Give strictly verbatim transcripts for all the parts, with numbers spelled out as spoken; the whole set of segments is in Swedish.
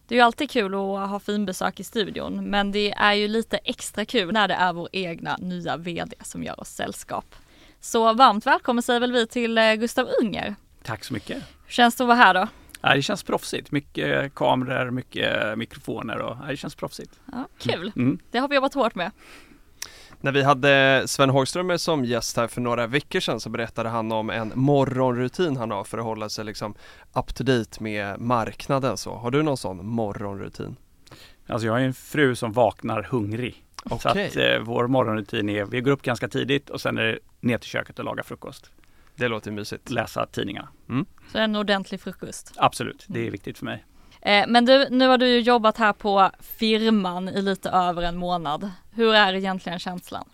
Det är ju alltid kul att ha finbesök i studion, men det är ju lite extra kul när det är vår egna nya vd som gör oss sällskap. Så varmt välkommen säger väl vi till Gustav Unger. Tack så mycket. Hur känns det att vara här då? Ja, det känns proffsigt. Mycket kameror, mycket mikrofoner och ja, det känns proffsigt. Ja, kul. Mm. Det har vi jobbat hårt med. När vi hade Sven Hågström som gäst här för några veckor sedan så berättade han om en morgonrutin han har för att hålla sig liksom up to date med marknaden. Så har du någon sån morgonrutin? Alltså jag har en fru som vaknar hungrig. Okay. Så att eh, vår morgonrutin är, vi går upp ganska tidigt och sen är det ner till köket och laga frukost. Det låter mysigt. Läsa tidningarna. Mm. Så en ordentlig frukost. Absolut, det är viktigt för mig. Eh, men du, nu har du ju jobbat här på firman i lite över en månad. Hur är egentligen känslan?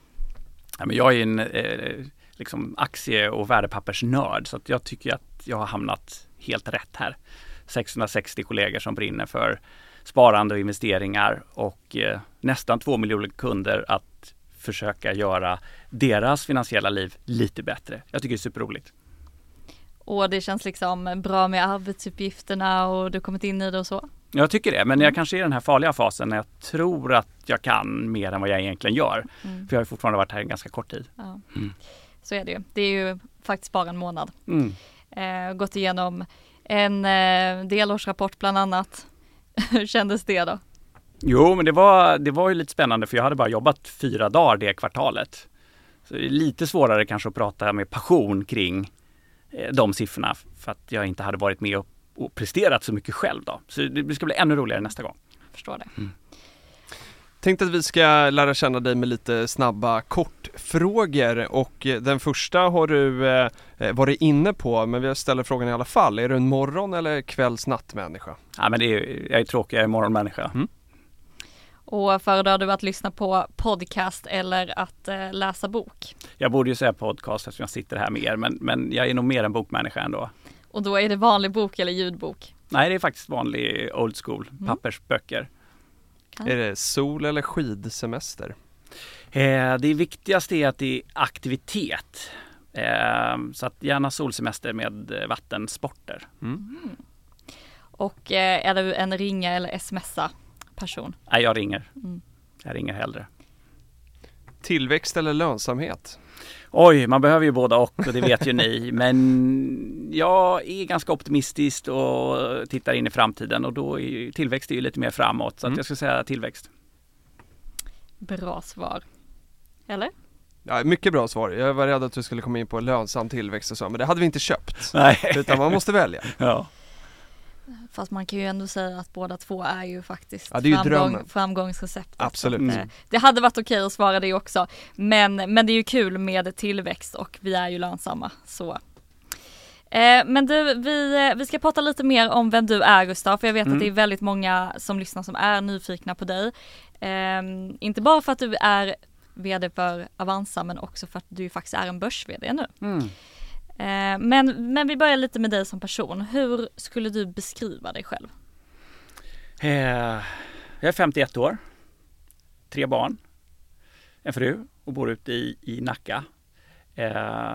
Ja, men jag är en eh, liksom aktie- och värdepappersnörd så att jag tycker att jag har hamnat helt rätt här. sexhundrasextio kollegor som brinner för sparande och investeringar och eh, nästan två miljoner kunder att försöka göra deras finansiella liv lite bättre. Jag tycker det är superroligt. Och det känns liksom bra med arbetsuppgifterna och du har kommit in i det och så? Jag tycker det, men jag kanske är i den här farliga fasen när jag tror att jag kan mer än vad jag egentligen gör. Mm. För jag har fortfarande varit här en ganska kort tid. Ja. Mm. Så är det ju. Det är ju faktiskt bara en månad. Mm. Eh, gått igenom en eh, delårsrapport bland annat. Hur kändes det då? Jo, men det var, det var ju lite spännande för jag hade bara jobbat fyra dagar det kvartalet. Så det är lite svårare kanske att prata med passion kring eh, de siffrorna för att jag inte hade varit med och, och presterat så mycket själv då. Så det ska bli ännu roligare nästa gång. Jag förstår det. Mm. Tänkte att vi ska lära känna dig med lite snabba kortfrågor och den första har du eh, varit inne på, men vi ställer frågan i alla fall. Är du en morgon- eller kvälls-nattmänniska? Ja, men det är, jag är tråkig, jag är morgonmänniska. Mm. Och föredrar du att lyssna på podcast eller att eh, läsa bok? Jag borde ju säga podcast eftersom jag sitter här med er, men, men jag är nog mer en bokmänniska ändå. Och då är det vanlig bok eller ljudbok? Nej, det är faktiskt vanlig old school, Mm. pappersböcker. Ja. Är det sol- eller skidsemester? Eh, det viktigaste är att det är aktivitet. Eh, så att gärna solsemester med eh, vattensporter. Mm. Mm. Och eh, är du en ringa eller smsa person? Nej, jag ringer. Mm. Jag ringer hellre. Tillväxt eller lönsamhet? Oj, man behöver ju båda och, och det vet ju ni. Men jag är ganska optimistisk och tittar in i framtiden och då är ju, tillväxt är ju lite mer framåt. Så Mm. att jag ska säga tillväxt. Bra svar. Eller? Ja, mycket bra svar. Jag var rädd att du skulle komma in på lönsam tillväxt och så, men det hade vi inte köpt. Nej. Utan man måste välja. Ja. Fast man kan ju ändå säga att båda två är ju faktiskt Ja, det är ju framgång, drömmen. framgångsreceptet. Absolut. Så att, eh, Mm. det hade varit okej att svara det också. Men, men det är ju kul med tillväxt och vi är ju lönsamma. Så. Eh, men du, vi, eh, vi ska prata lite mer om vem du är, Gustav. För jag vet Mm. att det är väldigt många som lyssnar som är nyfikna på dig. Eh, inte bara för att du är vd för Avanza men också för att du faktiskt är en börs-vd nu. Mm. Eh, men, men vi börjar lite med dig som person. Hur skulle du beskriva dig själv? Eh, jag är femtioett år. Tre barn. En fru och bor ute i, i Nacka. Eh,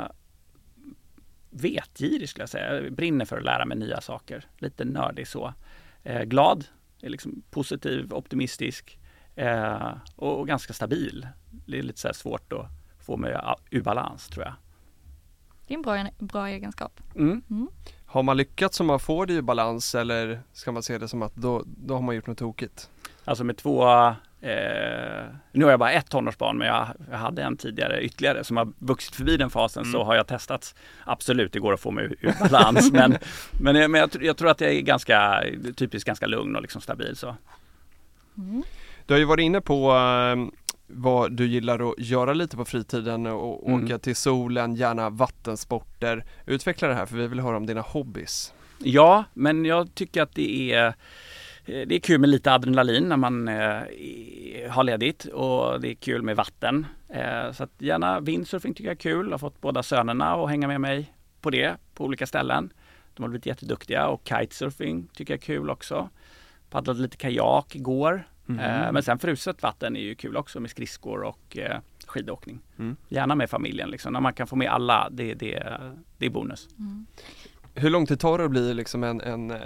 vetgirig skulle jag säga. Jag brinner för att lära mig nya saker. Lite nördig så. Eh, glad. Är liksom positiv, optimistisk. Eh, och, och ganska stabil. Det är lite så här svårt att få mig ur balans tror jag. Det är en bra, bra egenskap. Mm. Mm. Har man lyckats som man får det i balans eller ska man se det som att då, då har man gjort något tokigt? Alltså med två, eh, nu har jag bara ett tonårsbarn men jag, jag hade en tidigare ytterligare som har vuxit förbi den fasen Mm. så har jag testat. Absolut, det går att få mig ur, ur balans men, men, men jag, jag tror att jag är ganska, typiskt ganska lugn och liksom stabil så. Mm. Du har ju varit inne på eh, vad du gillar att göra lite på fritiden och Mm. åka till solen, gärna vattensporter. Utveckla det här för vi vill höra om dina hobbys. Ja, men jag tycker att det är Det är kul med lite adrenalin när man eh, har ledigt och det är kul med vatten. Eh, så att gärna windsurfing tycker jag är kul. Jag har fått båda sönerna att hänga med mig på det på olika ställen. De har blivit jätteduktiga och kitesurfing tycker jag är kul också. Paddlade lite kajak igår. Mm. Eh, men sen fruset vatten är ju kul också med skridskor och eh, skidåkning. Mm. Gärna med familjen liksom. När man kan få med alla, det, det, det är bonus. Mm. Hur långt det tar att bli liksom en, en,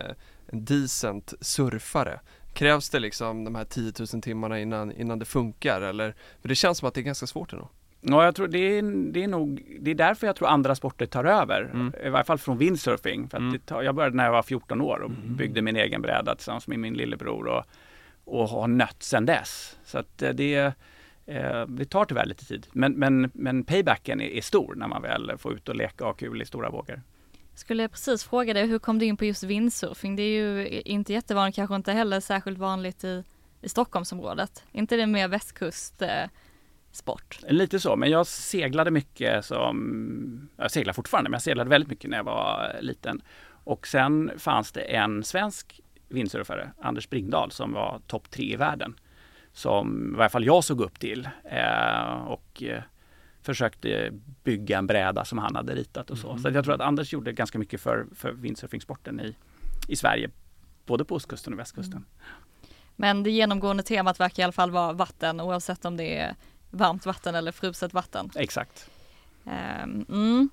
en decent surfare? Krävs det liksom de här tio tusen timmarna innan, innan det funkar? Eller, för det känns som att det är ganska svårt ändå. Ja, jag tror det är, det är nog, det är därför jag tror andra sporter tar över. Mm. I varje fall från windsurfing. För att mm. det tar, jag började när jag var fjorton år och mm. byggde min egen bräda tillsammans med min lillebror och, och har nött sedan dess. Så att det, eh, det tar tyvärr lite tid. Men, men, men paybacken är, är stor när man väl får ut och leka och ha kul i stora vågor. Skulle jag precis fråga dig, hur kom du in på just windsurfing? Det är ju inte jättevanligt, kanske inte heller särskilt vanligt i, i Stockholmsområdet. Inte det mer västkust eh, sport? Lite så, men jag seglade mycket som, jag seglar fortfarande, men jag seglade väldigt mycket när jag var liten. Och sen fanns det en svensk windsurfare, Anders Springdahl, som var topp tre i världen. Som i varje fall jag såg upp till eh, och eh, försökte bygga en bräda som han hade ritat och så. Mm. Så jag tror att Anders gjorde ganska mycket för, för windsurfingsporten i, i Sverige, både på ostkusten och västkusten. Mm. Men det genomgående temat verkar i alla fall vara vatten, oavsett om det är varmt vatten eller fruset vatten. Exakt. Um, mm.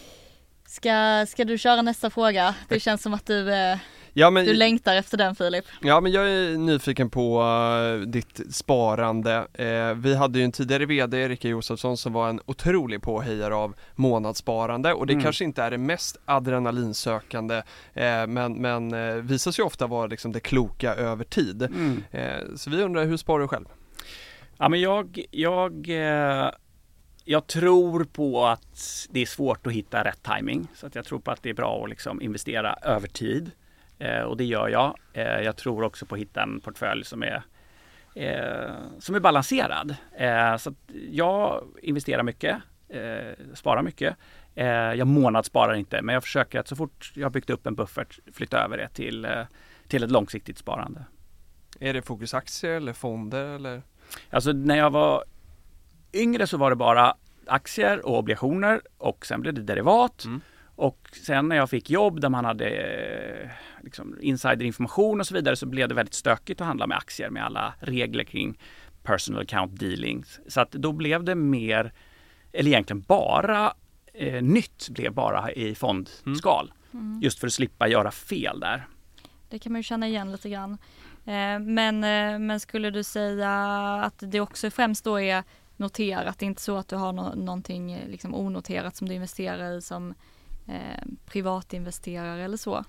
ska, ska du köra nästa fråga? Det känns som att du, eh, ja, men, du längtar efter den, Filip. Ja, men jag är nyfiken på uh, ditt sparande. Uh, vi hade ju en tidigare vd, Erika Josefsson, som var en otrolig påhejare av månadssparande. Och det mm. kanske inte är det mest adrenalinsökande, uh, men, men uh, visar sig ofta vara liksom det kloka över tid. Mm. Uh, så vi undrar, hur sparar du själv? Ja, men jag, jag, eh, jag tror på att det är svårt att hitta rätt timing. Så att jag tror på att det är bra att liksom investera över tid. Eh, och det gör jag. Eh, jag tror också på att hitta en portfölj som är, eh, som är balanserad. Eh, så att jag investerar mycket, eh, sparar mycket. Eh, jag månadssparar inte, men jag försöker att så fort jag har byggt upp en buffert flytta över det till, eh, till ett långsiktigt sparande. Är det fokusaktier eller fonder eller? Alltså när jag var yngre så var det bara aktier och obligationer och sen blev det derivat. Mm. Och sen när jag fick jobb där man hade liksom insiderinformation och så vidare, så blev det väldigt stökigt att handla med aktier med alla regler kring personal account dealings. Så att då blev det mer, eller egentligen bara eh, nytt blev bara i fondskal. Mm. Just för att slippa göra fel där. Det kan man ju känna igen lite grann. Men, men skulle du säga att det också främst då är noterat, det är inte så att du har no- någonting liksom onoterat som du investerar i som eh, privatinvesterare eller så?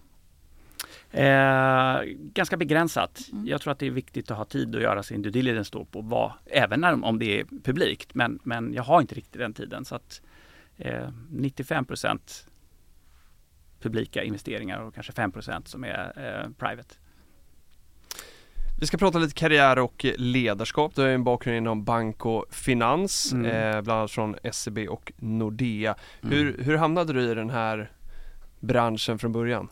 Eh, ganska begränsat. Mm. Jag tror att det är viktigt att ha tid att göra sin due diligence då på vad, även när, om det är publikt, men, men jag har inte riktigt den tiden, så att eh, nittiofem procent publika investeringar och kanske fem procent som är eh, private. Vi ska prata lite karriär och ledarskap. Du har en bakgrund inom bank och finans, mm. eh, bland annat från S E B och Nordea. Mm. Hur, hur hamnade du i den här branschen från början?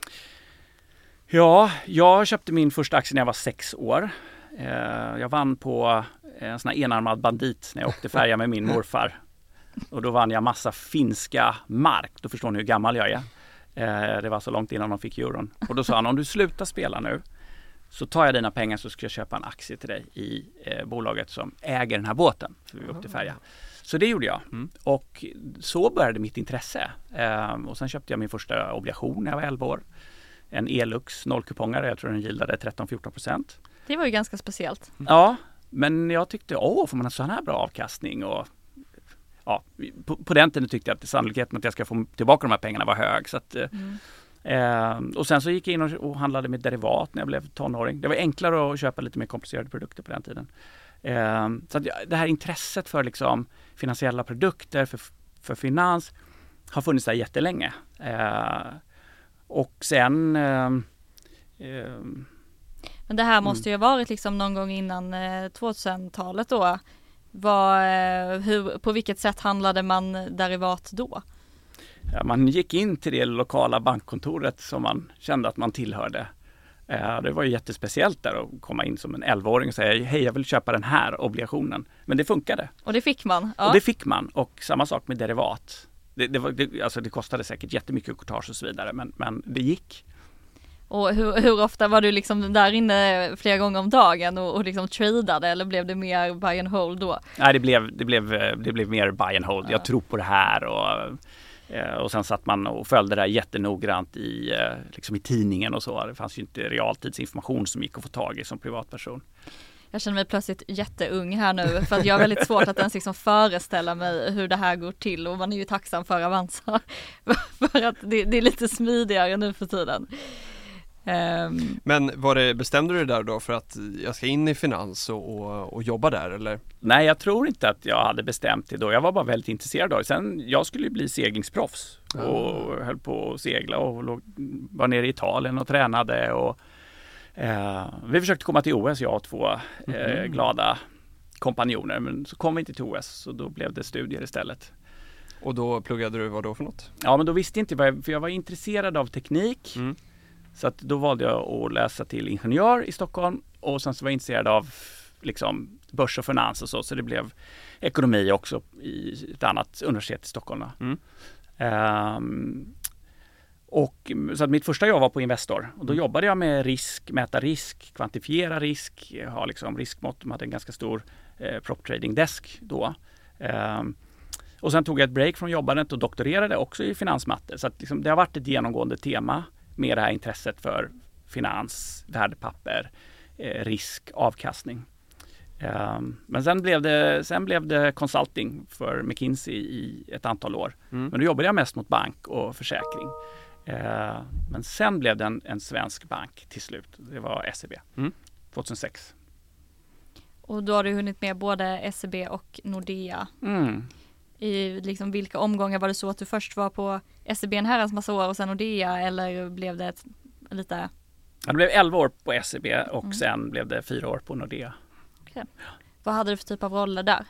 Ja, jag köpte min första aktie när jag var sex år. Eh, jag vann på en sån här enarmad bandit när jag åkte färja med min morfar. Och då vann jag massa finska mark. Då förstår ni hur gammal jag är. Eh, det var så långt innan de fick euron. Och då sa han, om du slutar spela nu så tar jag dina pengar så ska jag köpa en aktie till dig i eh, bolaget som äger den här båten. För vi åkte färja. Så det gjorde jag. Mm. Och så började mitt intresse. Eh, och sen köpte jag min första obligation när jag var elva år. En Elux nollkupongare, jag tror den gillade tretton till fjorton procent. Det var ju ganska speciellt. Ja, men jag tyckte, åh, får man en sån här bra avkastning? Och ja, på, på den tiden tyckte jag att sannolikheten att jag ska få tillbaka de här pengarna var hög. Så att, mm. eh, och sen så gick jag in och, och handlade med derivat när jag blev tonåring. Det var enklare att köpa lite mer komplicerade produkter på den tiden. Eh, så att det här intresset för liksom finansiella produkter, för, för finans, har funnits där jättelänge. Eh, och sen... Eh, eh, Men det här måste ju ha varit liksom någon gång innan eh, tvåtusentalet då. Var, eh, hur, på vilket sätt handlade man derivat då? Ja, man gick in till det lokala bankkontoret som man kände att man tillhörde. Eh, det var ju jättespeciellt där att komma in som en elvaåring och säga hej, jag vill köpa den här obligationen. Men det funkade. Och det fick man? Ja. Och det fick man. Och samma sak med derivat. Det, det, var, det, alltså det kostade säkert jättemycket courtage och så vidare, men, men det gick. Och hur, hur ofta var du liksom där inne flera gånger om dagen och, och liksom tradade, eller blev det mer buy and hold då? Nej, det blev, det blev, det blev mer buy and hold. Ja. Jag tror på det här och Eh, och sen satt man och följde det här jättenoggrant i, eh, liksom i tidningen och så. Det fanns ju inte realtidsinformation som gick att få tag i som privatperson. Jag känner mig plötsligt jätteung här nu för att jag har väldigt svårt att ens liksom föreställa mig hur det här går till och man är ju tacksam för Avanza för att det, det är lite smidigare nu för tiden. Um, Men var det, bestämde du dig där då för att jag ska in i finans och, och, och jobba där eller? Nej, jag tror inte att jag hade bestämt det då. Jag var bara väldigt intresserad av det. Sen, jag skulle ju bli seglingsproffs och mm. höll på att segla och låg, var nere i Italien och tränade och eh, vi försökte komma till O S, jag och två eh, mm. glada kompanjoner, men så kom vi inte till O S så då blev det studier istället. Och då pluggade du vad då för något? Ja, men då visste inte vad jag, för jag var intresserad av teknik. Mm. Så att då valde jag att läsa till ingenjör i Stockholm och sen så var jag intresserad av liksom börs och finans och så, så det blev ekonomi också i ett annat universitet i Stockholm. Mm. Um, och så att mitt första jobb var på Investor och då mm. jobbade jag med risk, mäta risk, kvantifiera risk, ha liksom riskmått, de hade en ganska stor eh, prop trading desk då. Um, och sen tog jag ett break från jobbandet och doktorerade också i finansmatte, så att liksom, det har varit ett genomgående tema med det här intresset för finans, värdepapper, eh, risk, avkastning. Um, men sen blev, det, sen blev det consulting för McKinsey i ett antal år. Mm. Men då jobbade jag mest mot bank och försäkring. Uh, men sen blev det en, en svensk bank till slut. Det var S E B. Mm. tjugohundrasex. Och då har du hunnit med både S E B och Nordea. Mm. I liksom vilka omgångar var det så att du först var på S E B en herrans massa år och sen Nordea, eller blev det ett, lite? Ja, det blev elva år på S E B och mm. sen blev det fyra år på Nordea. Okay. Vad hade du för typ av roller där?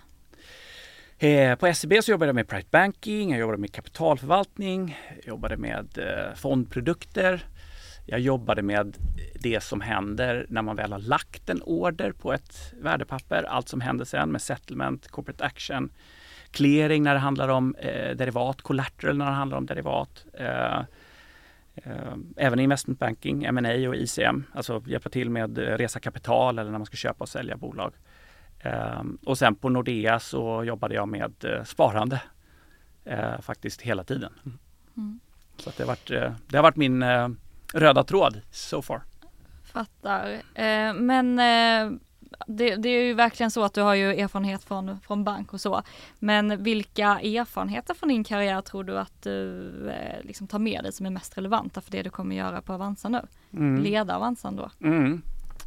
Eh, på S E B så jobbade jag med private banking, jag jobbade med kapitalförvaltning, jag jobbade med eh, fondprodukter. Jag jobbade med det som händer när man väl har lagt en order på ett värdepapper. Allt som händer sen med settlement, corporate action, clearing när det handlar om eh, derivat, collateral när det handlar om derivat. Eh, eh, även investment banking, M and A och I C M. Alltså hjälpa till med eh, resa kapital eller när man ska köpa och sälja bolag. Eh, och sen på Nordea så jobbade jag med eh, sparande. Eh, faktiskt hela tiden. Mm. Så att det, har varit, eh, det har varit min eh, röda tråd so far. Fattar. Eh, men eh, det, det är ju verkligen så att du har ju erfarenhet från, från bank och så. Men vilka erfarenheter från din karriär tror du att du eh, liksom tar med dig som är mest relevanta för det du kommer göra på Avanza nu? Mm. Leda Avanza då? Mm.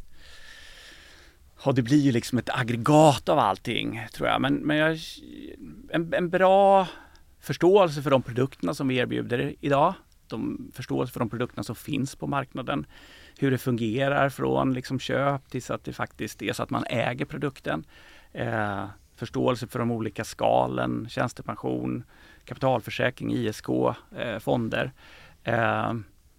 Ja, det blir ju liksom ett aggregat av allting tror jag. Men, men jag, en, en bra förståelse för de produkterna som vi erbjuder idag. De förståelse för de produkterna som finns på marknaden. Hur det fungerar från liksom köp till så att det faktiskt är så att man äger produkten. Eh, förståelse för de olika skalen, tjänstepension, kapitalförsäkring, I S K, eh, fonder. Eh,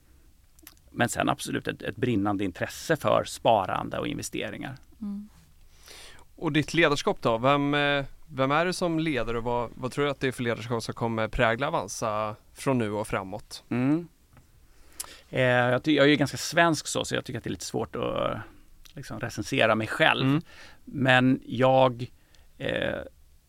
men sen absolut ett, ett brinnande intresse för sparande och investeringar. Mm. Och ditt ledarskap då? Vem, vem är du som ledare och vad, vad tror du att det är för ledarskap som kommer prägla Avanza från nu och framåt? Mm. Eh, jag, ty- jag är ju ganska svensk så, så jag tycker att det är lite svårt att liksom, recensera mig själv. Mm. Men jag, eh,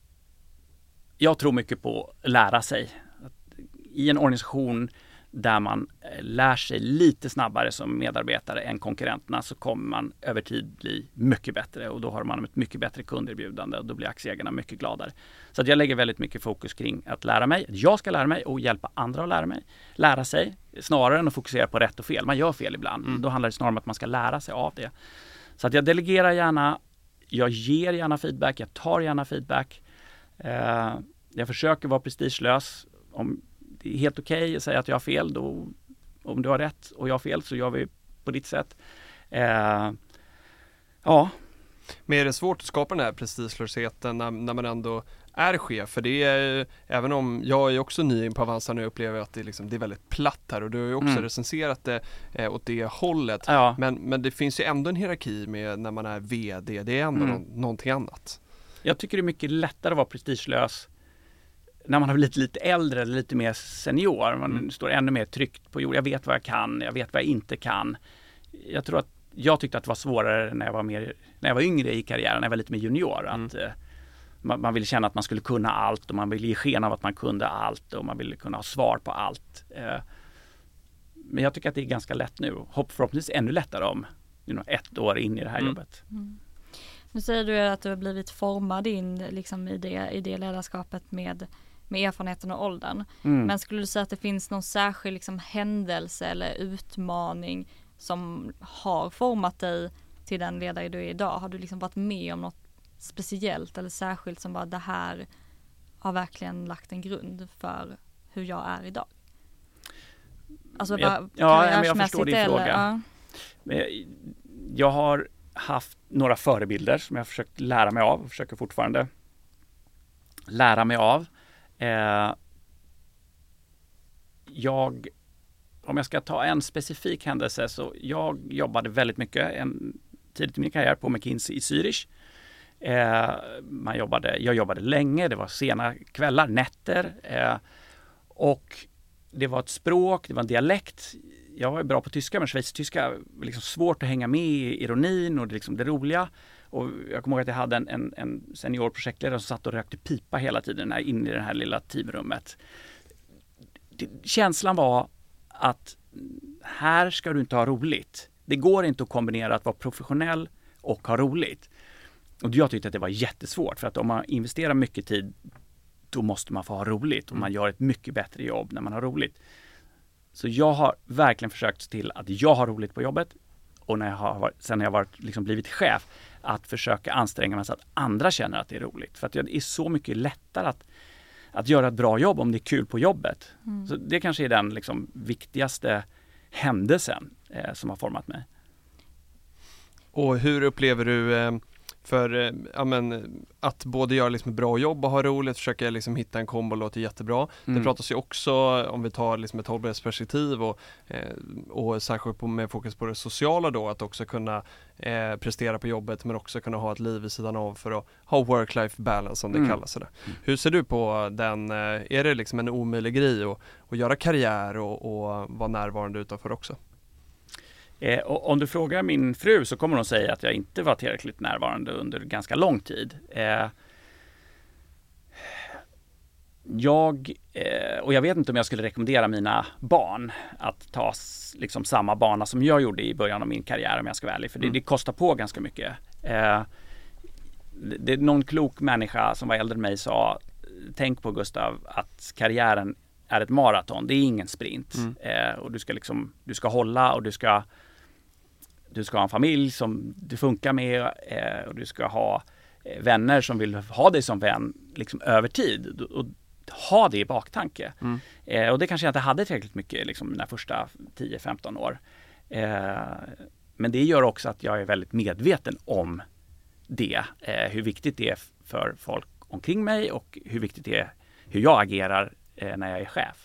jag tror mycket på att lära sig. Att i en organisation där man lär sig lite snabbare som medarbetare än konkurrenterna så kommer man över tid bli mycket bättre och då har man ett mycket bättre kunderbjudande och då blir aktieägarna mycket gladare. Så att jag lägger väldigt mycket fokus kring att lära mig. Jag ska lära mig och hjälpa andra att lära mig. Lära sig snarare än att fokusera på rätt och fel. Man gör fel ibland. Mm. Då handlar det snarare om att man ska lära sig av det. Så att jag delegerar gärna. Jag ger gärna feedback. Jag tar gärna feedback. Eh, jag försöker vara prestigelös. Om det är helt okej okay att säga att jag har fel. Då, om du har rätt och jag har fel så gör vi på ditt sätt. Eh, ja. Men är det svårt att skapa den här prestigelösheten när, när man ändå är chef? För det är, även om jag är också ny på Avanza nu upplever jag att det, liksom, det är väldigt platt här och du har ju också mm. recenserat det eh, åt det hållet. Ja. Men, men det finns ju ändå en hierarki med när man är vd. Det är ändå mm. no- någonting annat. Jag tycker det är mycket lättare att vara prestigelös när man har blivit lite äldre eller lite mer senior. Man mm. står ännu mer tryggt på jord. Jag vet vad jag kan, jag vet vad jag inte kan. Jag tror att jag tyckte att det var svårare när jag var mer när jag var yngre i karriären, när jag var lite mer junior. Mm. Att, man, man ville känna att man skulle kunna allt och man ville ge sken av att man kunde allt och man ville kunna ha svar på allt. Eh, men jag tycker att det är ganska lätt nu. Hopp förhoppningsvis ännu lättare om you know, ett år in i det här mm. jobbet. Mm. Nu säger du att du har blivit formad in liksom, i, det, i det ledarskapet med, med erfarenheten och åldern. Mm. Men skulle du säga att det finns någon särskild liksom, händelse eller utmaning som har format dig till den ledare du är idag? Har du liksom varit med om något speciellt eller särskilt som bara det här har verkligen lagt en grund för hur jag är idag? Alltså bara jag, ja, men jag förstår din eller, fråga. Ja. Jag har haft några förebilder som jag har försökt lära mig av och försöker fortfarande lära mig av. Eh, jag, om jag ska ta en specifik händelse så jag jobbade väldigt mycket en, tidigt i min karriär på McKinsey i Zürich. Eh, man jobbade, jag jobbade länge, det var sena kvällar, nätter eh, och det var ett språk, det var en dialekt. Jag var bra på tyska, men schweizertyska var liksom svårt att hänga med i ironin och det, liksom det roliga. Och jag kommer ihåg att jag hade en, en, en senior projektledare som satt och rökte pipa hela tiden inne i det här lilla teamrummet. Det, känslan var att här ska du inte ha roligt. Det går inte att kombinera att vara professionell och ha roligt. Och jag tyckte att det var jättesvårt, för att om man investerar mycket tid då måste man få ha roligt och man gör ett mycket bättre jobb när man har roligt. Så jag har verkligen försökt se till att jag har roligt på jobbet och när jag har varit, sen när jag har varit, liksom blivit chef att försöka anstränga mig så att andra känner att det är roligt. För att det är så mycket lättare att, att göra ett bra jobb om det är kul på jobbet. Mm. Så det kanske är den liksom viktigaste händelsen eh, som har format mig. Och hur upplever du eh, för ja, men, att både göra liksom bra jobb och ha roligt, försöka liksom hitta en kombo låter jättebra. Mm. Det pratas ju också, om vi tar liksom ett hållbarhetsperspektiv och, eh, och särskilt på, med fokus på det sociala då, att också kunna eh, prestera på jobbet men också kunna ha ett liv vid sidan av för att ha work-life balance som det mm. kallas. Mm. Hur ser du på den? Är det liksom en omöjlig grej att, att göra karriär och, och vara närvarande utanför också? Eh, och om du frågar min fru så kommer hon säga att jag inte var tillräckligt närvarande under ganska lång tid. Eh, jag, eh, och jag vet inte om jag skulle rekommendera mina barn att ta liksom samma bana som jag gjorde i början av min karriär, om jag ska vara ärlig. För det, mm. det kostar på ganska mycket. Eh, det, det är någon klok människa som var äldre än mig sa, tänk på Gustav att karriären är ett maraton, det är ingen sprint. Mm. Eh, och du ska liksom, du ska hålla och du ska Du ska ha en familj som du funkar med eh, och du ska ha eh, vänner som vill ha dig som vän liksom, över tid. Och, och ha det i baktanke. Mm. Eh, och det kanske jag inte hade tillräckligt mycket liksom, mina första tio femton år. Eh, men det gör också att jag är väldigt medveten om det. Eh, hur viktigt det är för folk omkring mig och hur viktigt det är hur jag agerar eh, när jag är chef.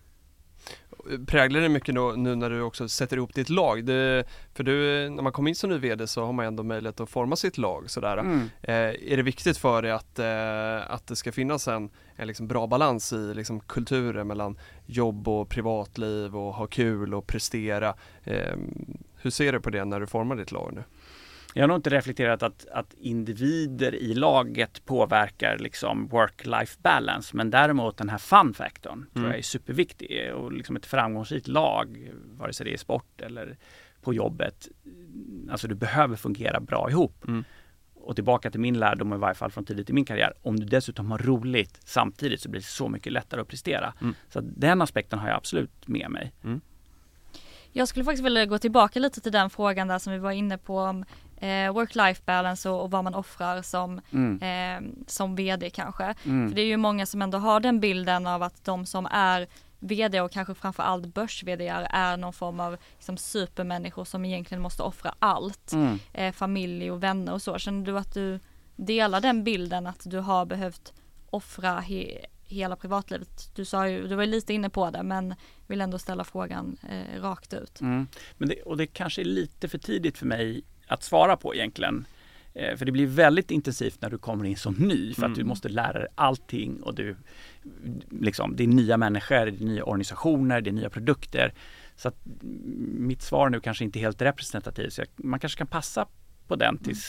Präglar det mycket då, nu när du också sätter ihop ditt lag? Det, för du, när man kommer in som ny vd så har man ändå möjlighet att forma sitt lag. Sådär. Mm. Eh, är det viktigt för dig att, eh, att det ska finnas en, en liksom bra balans i liksom kulturen mellan jobb och privatliv och ha kul och prestera? Eh, hur ser du på det när du formar ditt lag nu? Jag har nog inte reflekterat att, att individer i laget påverkar liksom work-life balance, men däremot den här fun-faktorn mm. tror jag är superviktig. Och liksom ett framgångsrikt lag, vare sig det är sport eller på jobbet, alltså du behöver fungera bra ihop. Mm. Och tillbaka till min lärdom, i varje fall från tidigt i min karriär, om du dessutom har roligt samtidigt så blir det så mycket lättare att prestera. Mm. Så att den aspekten har jag absolut med mig. Mm. Jag skulle faktiskt vilja gå tillbaka lite till den frågan där som vi var inne på om eh, work-life balance och, och vad man offrar som, mm. eh, som vd kanske. Mm. För det är ju många som ändå har den bilden av att de som är vd och kanske framförallt börs-vd:ar är någon form av liksom, supermänniskor som egentligen måste offra allt. Mm. Eh, familj och vänner och så. Känner du att du delar den bilden att du har behövt offra he- hela privatlivet? Du sa ju, du var lite inne på det, men vill ändå ställa frågan eh, rakt ut. Mm. Men det, och det kanske är lite för tidigt för mig att svara på egentligen. Eh, för det blir väldigt intensivt när du kommer in som ny, för att mm. du måste lära dig allting och du, liksom, det är nya människor, det är nya organisationer, det är nya produkter. Så att mitt svar nu kanske inte är helt representativt, så jag, man kanske kan passa på den tills,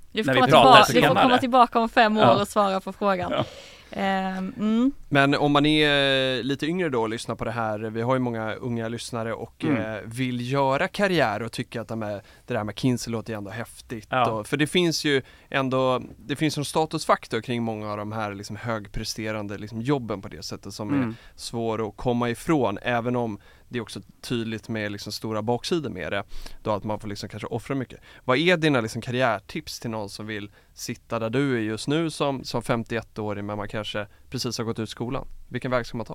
Du får, när komma vi pratar tillbaka, du får komma tillbaka om fem år Ja. och svara på frågan. Ja. Um, mm. Men om man är lite yngre då och lyssnar på det här, vi har ju många unga lyssnare och Mm. eh, vill göra karriär och tycker att de är, det där med McKinsey låter ju ändå häftigt. Ja. Och, för det finns ju ändå, det finns en statusfaktor kring många av de här liksom högpresterande liksom jobben på det sättet som Mm. är svår att komma ifrån, även om det är också tydligt med liksom stora baksidor med det, då att man får liksom kanske offra mycket. Vad är dina liksom karriärtips till någon som vill sitta där du är just nu som, som femtioett-årig, men man kanske precis har gått ut skolan? Vilken väg ska man ta?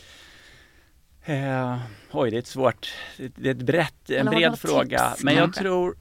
Eh, oj, det är ett svårt, det är ett brett, en Eller har du bred några fråga. tips, Men jag kanske? tror,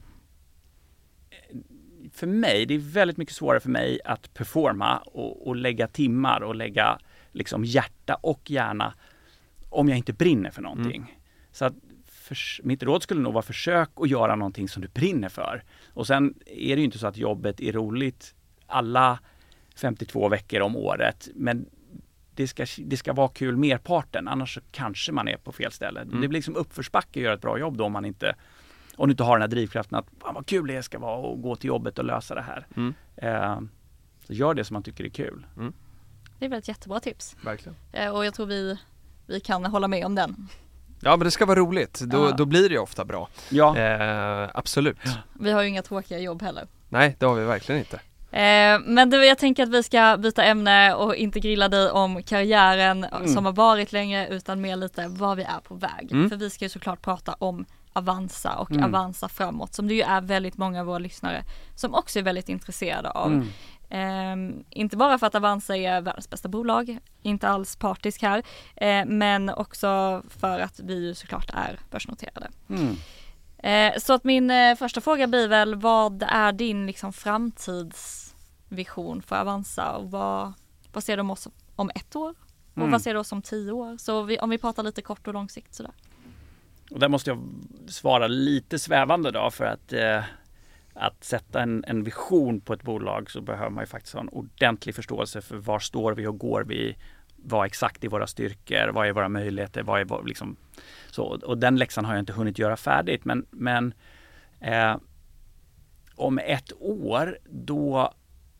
för mig, det är väldigt mycket svårare för mig att performa och, och lägga timmar och lägga liksom hjärta och hjärna om jag inte brinner för någonting. Mm. Så att för, mitt råd skulle nog vara försök att göra någonting som du brinner för. Och sen är det ju inte så att jobbet är roligt alla femtiotvå veckor om året, men det ska, det ska vara kul merparten, annars så kanske man är på fel ställe. Mm. Det blir liksom uppförsbacke att göra ett bra jobb då om man inte, om du inte har den här drivkraften att vad kul det ska vara att gå till jobbet och lösa det här. Mm. Eh, så gör det som man tycker är kul. Mm. Det är väl ett jättebra tips. Verkligen. Eh, och jag tror vi, vi kan hålla med om den. Ja, men det ska vara roligt. Då, Ja. då blir det ju ofta bra. Ja. Eh, absolut. Ja. Vi har ju inga tråkiga jobb heller. Nej, det har vi verkligen inte. Eh, men det, jag tänker att vi ska byta ämne och inte grilla dig om karriären mm. som har varit länge, utan mer lite var vi är på väg. Mm. För vi ska ju såklart prata om Avanza och mm. Avanza framåt, som det ju är väldigt många av våra lyssnare som också är väldigt intresserade av. Mm. Eh, inte bara för att Avanza är världens bästa bolag, inte alls partisk här, eh, men också för att vi ju såklart är börsnoterade. Mm. Eh, så att min eh, första fråga blir väl, vad är din liksom framtidsvision för Avanza, och vad, vad ser du om oss om ett år och mm. vad ser du oss om tio år? Så vi, om vi pratar lite kort och långsikt sådär. Och där måste jag svara lite svävande då, för att eh, att sätta en, en vision på ett bolag så behöver man ju faktiskt ha en ordentlig förståelse för var står vi och går vi, vad exakt är våra styrkor, vad är våra möjligheter, vad är vår, liksom, så, och den läxan har jag inte hunnit göra färdigt, men, men eh, om ett år då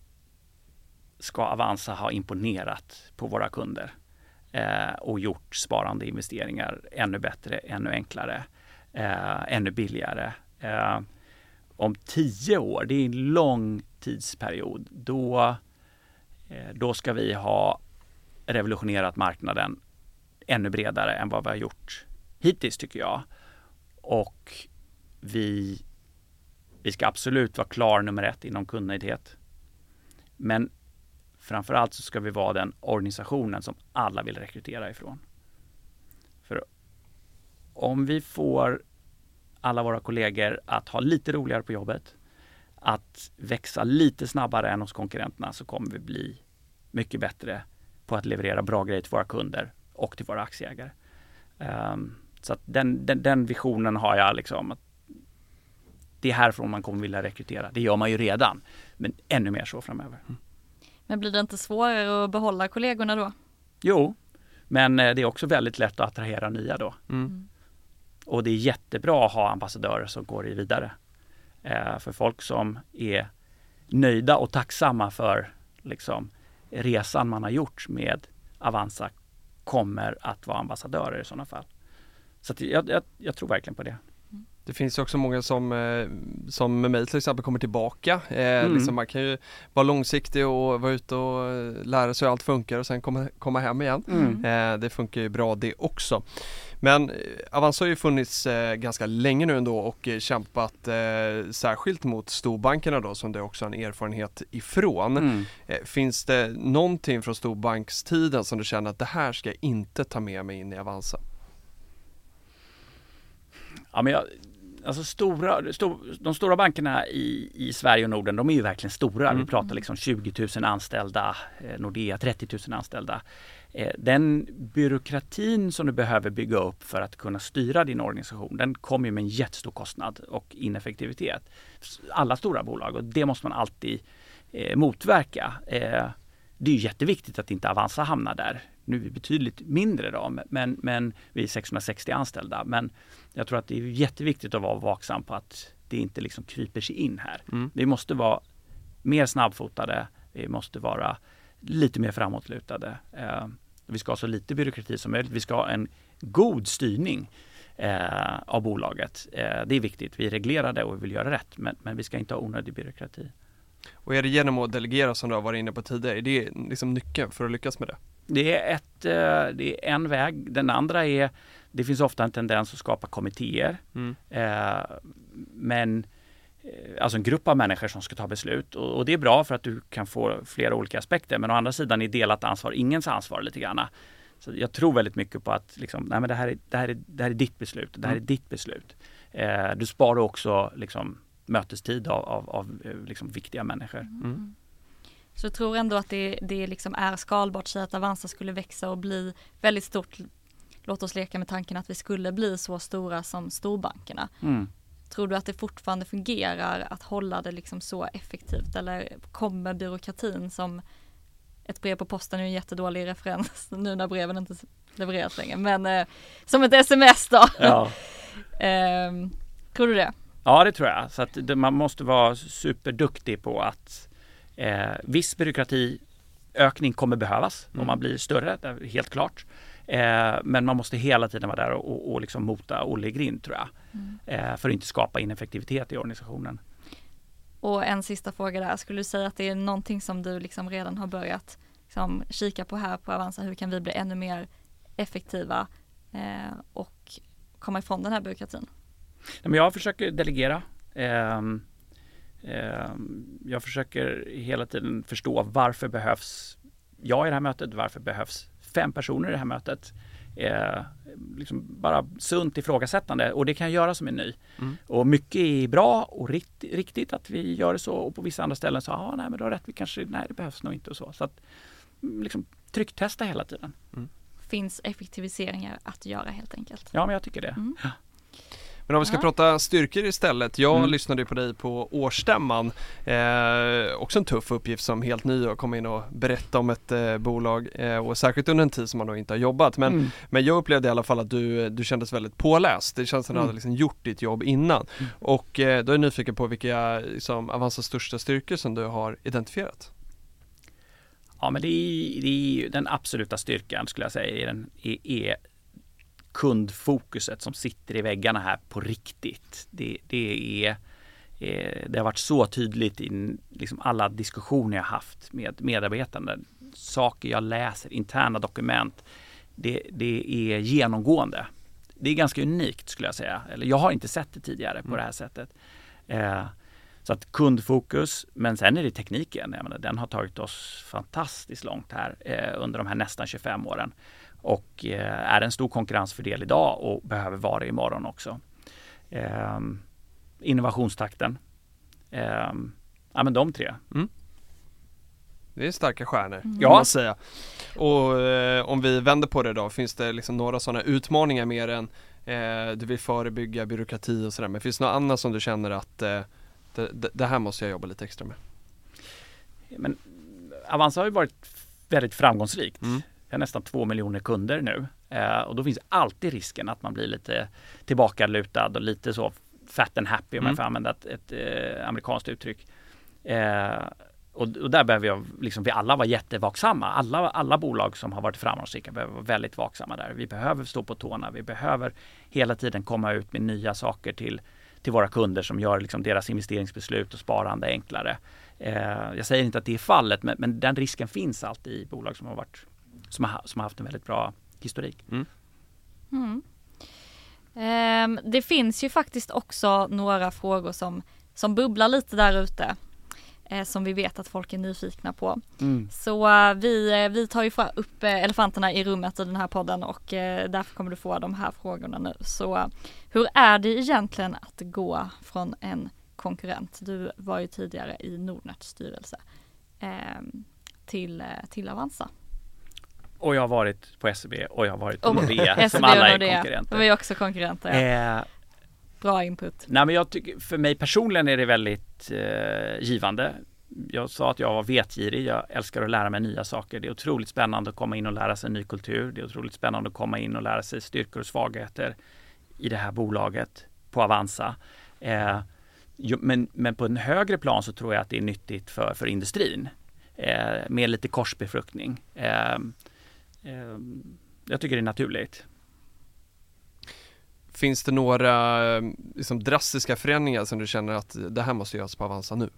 ska Avanza ha imponerat på våra kunder eh, och gjort sparande investeringar ännu bättre, ännu enklare, eh, ännu billigare. Eh, om tio år, det är en lång tidsperiod, då, eh, då ska vi ha revolutionerat marknaden ännu bredare än vad vi har gjort hittills, tycker jag. Och vi, vi ska absolut vara klar nummer ett inom kundnöjdhet. Men framförallt så ska vi vara den organisationen som alla vill rekrytera ifrån. För om vi får alla våra kollegor att ha lite roligare på jobbet, att växa lite snabbare än hos konkurrenterna, så kommer vi bli mycket bättre på att leverera bra grejer till våra kunder och till våra aktieägare. Um, så att den, den, den visionen har jag liksom, att det är härifrån man kommer vilja rekrytera. Det gör man ju redan, men ännu mer så framöver. Mm. Men blir det inte svårare att behålla kollegorna då? Jo, men det är också väldigt lätt att attrahera nya då. Mm. Och det är jättebra att ha ambassadörer som går i vidare. Eh, för folk som är nöjda och tacksamma för liksom, resan man har gjort med Avanza kommer att vara ambassadörer i sådana fall. Så att jag, jag, jag tror verkligen på det. Det finns också många som, eh, som med mig till exempel kommer tillbaka. Eh, mm. liksom man kan ju vara långsiktig och vara ute och lära sig hur allt funkar och sen komma, komma hem igen. Mm. Eh, det funkar ju bra det också. Men eh, Avanza har ju funnits eh, ganska länge nu ändå och eh, kämpat eh, särskilt mot storbankerna då, som det också har en erfarenhet ifrån. Mm. Eh, finns det någonting från storbankstiden som du känner att det här ska jag inte ta med mig in i Avanza? Ja, men jag, alltså stora, stor, de stora bankerna i, i Sverige och Norden, de är ju verkligen stora. Mm. Vi pratar liksom tjugo tusen anställda, eh, Nordea trettio tusen anställda. Eh, den byråkratin som du behöver bygga upp för att kunna styra din organisation, den kommer ju med en jättestor kostnad och ineffektivitet. Alla stora bolag, och det måste man alltid eh, motverka. Eh, det är ju jätteviktigt att inte Avanza hamnar där. Nu är vi betydligt mindre då, men, men vi är sexhundrasextio anställda. Men jag tror att det är jätteviktigt att vara vaksam på att det inte liksom kryper sig in här. Mm. Vi måste vara mer snabbfotade, vi måste vara lite mer framåtlutade. Eh, vi ska ha så lite byråkrati som möjligt. Vi ska ha en god styrning eh, av bolaget. Eh, det är viktigt. Vi reglerar det och vi vill göra rätt, men, men vi ska inte ha onödig byråkrati. Och är det genom att delegera som du har varit inne på tidigare, är det liksom nyckeln för att lyckas med det? Det är, ett, eh, det är en väg. Den andra är, det finns ofta en tendens att skapa kommittéer. Mm. Eh, men alltså en grupp av människor som ska ta beslut. Och, och det är bra för att du kan få flera olika aspekter. Men å andra sidan är delat ansvar ingens ansvar lite grann. Så jag tror väldigt mycket på att liksom, nej men det, här är, det, här är, det här är ditt beslut. Det här är ditt beslut. Eh, du sparar också liksom, mötestid av, av, av liksom, viktiga människor. Mm. Så jag tror ändå att det, det liksom är skalbart, så att Avanza skulle växa och bli väldigt stort. Låt oss leka med tanken att vi skulle bli så stora som storbankerna. Mm. Tror du att det fortfarande fungerar att hålla det liksom så effektivt, eller kommer byråkratin som ett brev på posten är en jättedålig referens nu när breven inte levereras längre, men eh, som ett sms då? Ja. eh, tror du det? Ja, det tror jag. Så att det, man måste vara superduktig på att eh, viss byråkratiökning kommer behövas mm. om man blir större, det är helt klart. Eh, men man måste hela tiden vara där och, och, och liksom mota Olle Grind, tror jag. Mm. Eh, för att inte skapa ineffektivitet i organisationen. Och en sista fråga där. Skulle du säga att det är någonting som du liksom redan har börjat liksom, kika på här på Avanza? Hur kan vi bli ännu mer effektiva eh, och komma ifrån den här byråkratin? Men jag försöker delegera. Eh, eh, jag försöker hela tiden förstå varför behövs jag i det här mötet? Varför behövs fem personer i det här mötet? Eh, liksom bara sunt ifrågasättande, och det kan jag göra som är ny. Mm. Och mycket är bra och rikt, riktigt att vi gör det så, och på vissa andra ställen så ah, nej men då har rätt, vi kanske, nej det behövs nog inte och så. Så att liksom trycktesta hela tiden. Mm. Finns effektiviseringar att göra helt enkelt? Ja, men jag tycker det. Mm. Ja. Men om vi ska ja. prata styrkor istället. Jag mm. lyssnade på dig på årsstämman. Eh, också en tuff uppgift som helt ny att komma in och berätta om ett eh, bolag. Eh, och särskilt under en tid som man då inte har jobbat. Men, mm. men jag upplevde i alla fall att du, du kändes väldigt påläst. Det känns som att du mm. hade liksom gjort ditt jobb innan. Mm. Och eh, då är jag nyfiken på vilka liksom, Avanzas största styrkor som du har identifierat. Ja, men det är, det är den absoluta styrkan skulle jag säga. Den är, är kundfokuset som sitter i väggarna här på riktigt. Det, det, är, det har varit så tydligt i liksom alla diskussioner jag haft med medarbetarna. Saker jag läser, interna dokument. Det, det är genomgående. Det är ganska unikt skulle jag säga. Eller jag har inte sett det tidigare på mm. det här sättet. Eh, så att kundfokus, men sen är det tekniken. Jag menar, den har tagit oss fantastiskt långt här eh, under de här nästan tjugofem åren. Och eh, är en stor konkurrensfördel idag och behöver vara imorgon också. Eh, innovationstakten. Eh, ja, men de tre. Mm. Det är starka stjärnor, mm. ja. kan man säga. Och eh, om vi vänder på det då, finns det liksom några sådana utmaningar mer än eh, du vill förebygga byråkrati och sådär. Men finns det något annat som du känner att eh, det, det här måste jag jobba lite extra med? Men Avanza har ju varit väldigt framgångsrikt. Mm. Vi har nästan två miljoner kunder nu. Eh, och då finns alltid risken att man blir lite tillbakalutad och lite så fat and happy, om mm. man får använda ett, ett eh, amerikanskt uttryck. Eh, och, och där behöver jag, liksom, vi alla vara jättevaksamma. Alla, alla bolag som har varit framgångsrika behöver vara väldigt vaksamma där. Vi behöver stå på tårna. Vi behöver hela tiden komma ut med nya saker till, till våra kunder som gör liksom, deras investeringsbeslut och sparande enklare. Eh, jag säger inte att det är fallet, men, men den risken finns alltid i bolag som har varit Som har, som har haft en väldigt bra historik. Mm. Mm. Eh, det finns ju faktiskt också några frågor som, som bubblar lite där ute. Eh, som vi vet att folk är nyfikna på. Mm. Så eh, vi, vi tar ju upp eh, elefanterna i rummet i den här podden. Och eh, därför kommer du få de här frågorna nu. Så eh, hur är det egentligen att gå från en konkurrent? Du var ju tidigare i Nordnets styrelse. Eh, till, till Avanza. Och jag har varit på S E B och jag har varit på Nordea, som alla är konkurrenter. Vi är också konkurrenter. Ja. Eh, Bra input. Nej, men jag tycker, för mig personligen är det väldigt eh, givande. Jag sa att jag var vetgirig. Jag älskar att lära mig nya saker. Det är otroligt spännande att komma in och lära sig en ny kultur. Det är otroligt spännande att komma in och lära sig styrkor och svagheter i det här bolaget på Avanza. Eh, Jo, men, men på en högre plan så tror jag att det är nyttigt för, för industrin. Eh, med lite korsbefruktning. Eh, eh, jag tycker det är naturligt. Finns det några liksom, drastiska förändringar som du känner att det här måste göras på Avanza nu?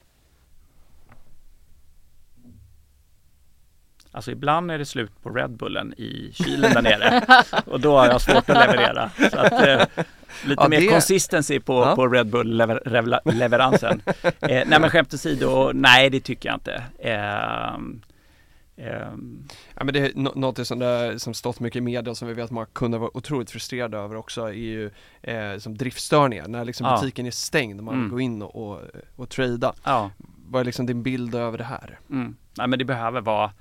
Alltså ibland är det slut på Red Bullen i kylen där nere och då har jag svårt att leverera. Så att, eh, lite ja, mer det... consistency på, ja. på Red Bull-leveransen. eh, nej men skämt åsido, nej det tycker jag inte. Eh, eh, ja, men det är no- något som, det, som stått mycket i media som vi vet att man kunde vara otroligt frustrerade över också är ju eh, som driftstörningar. När liksom ja. butiken är stängd och man mm. går in och, och, och trada. Ja. Vad är liksom din bild över det här? Mm. Nej men det behöver vara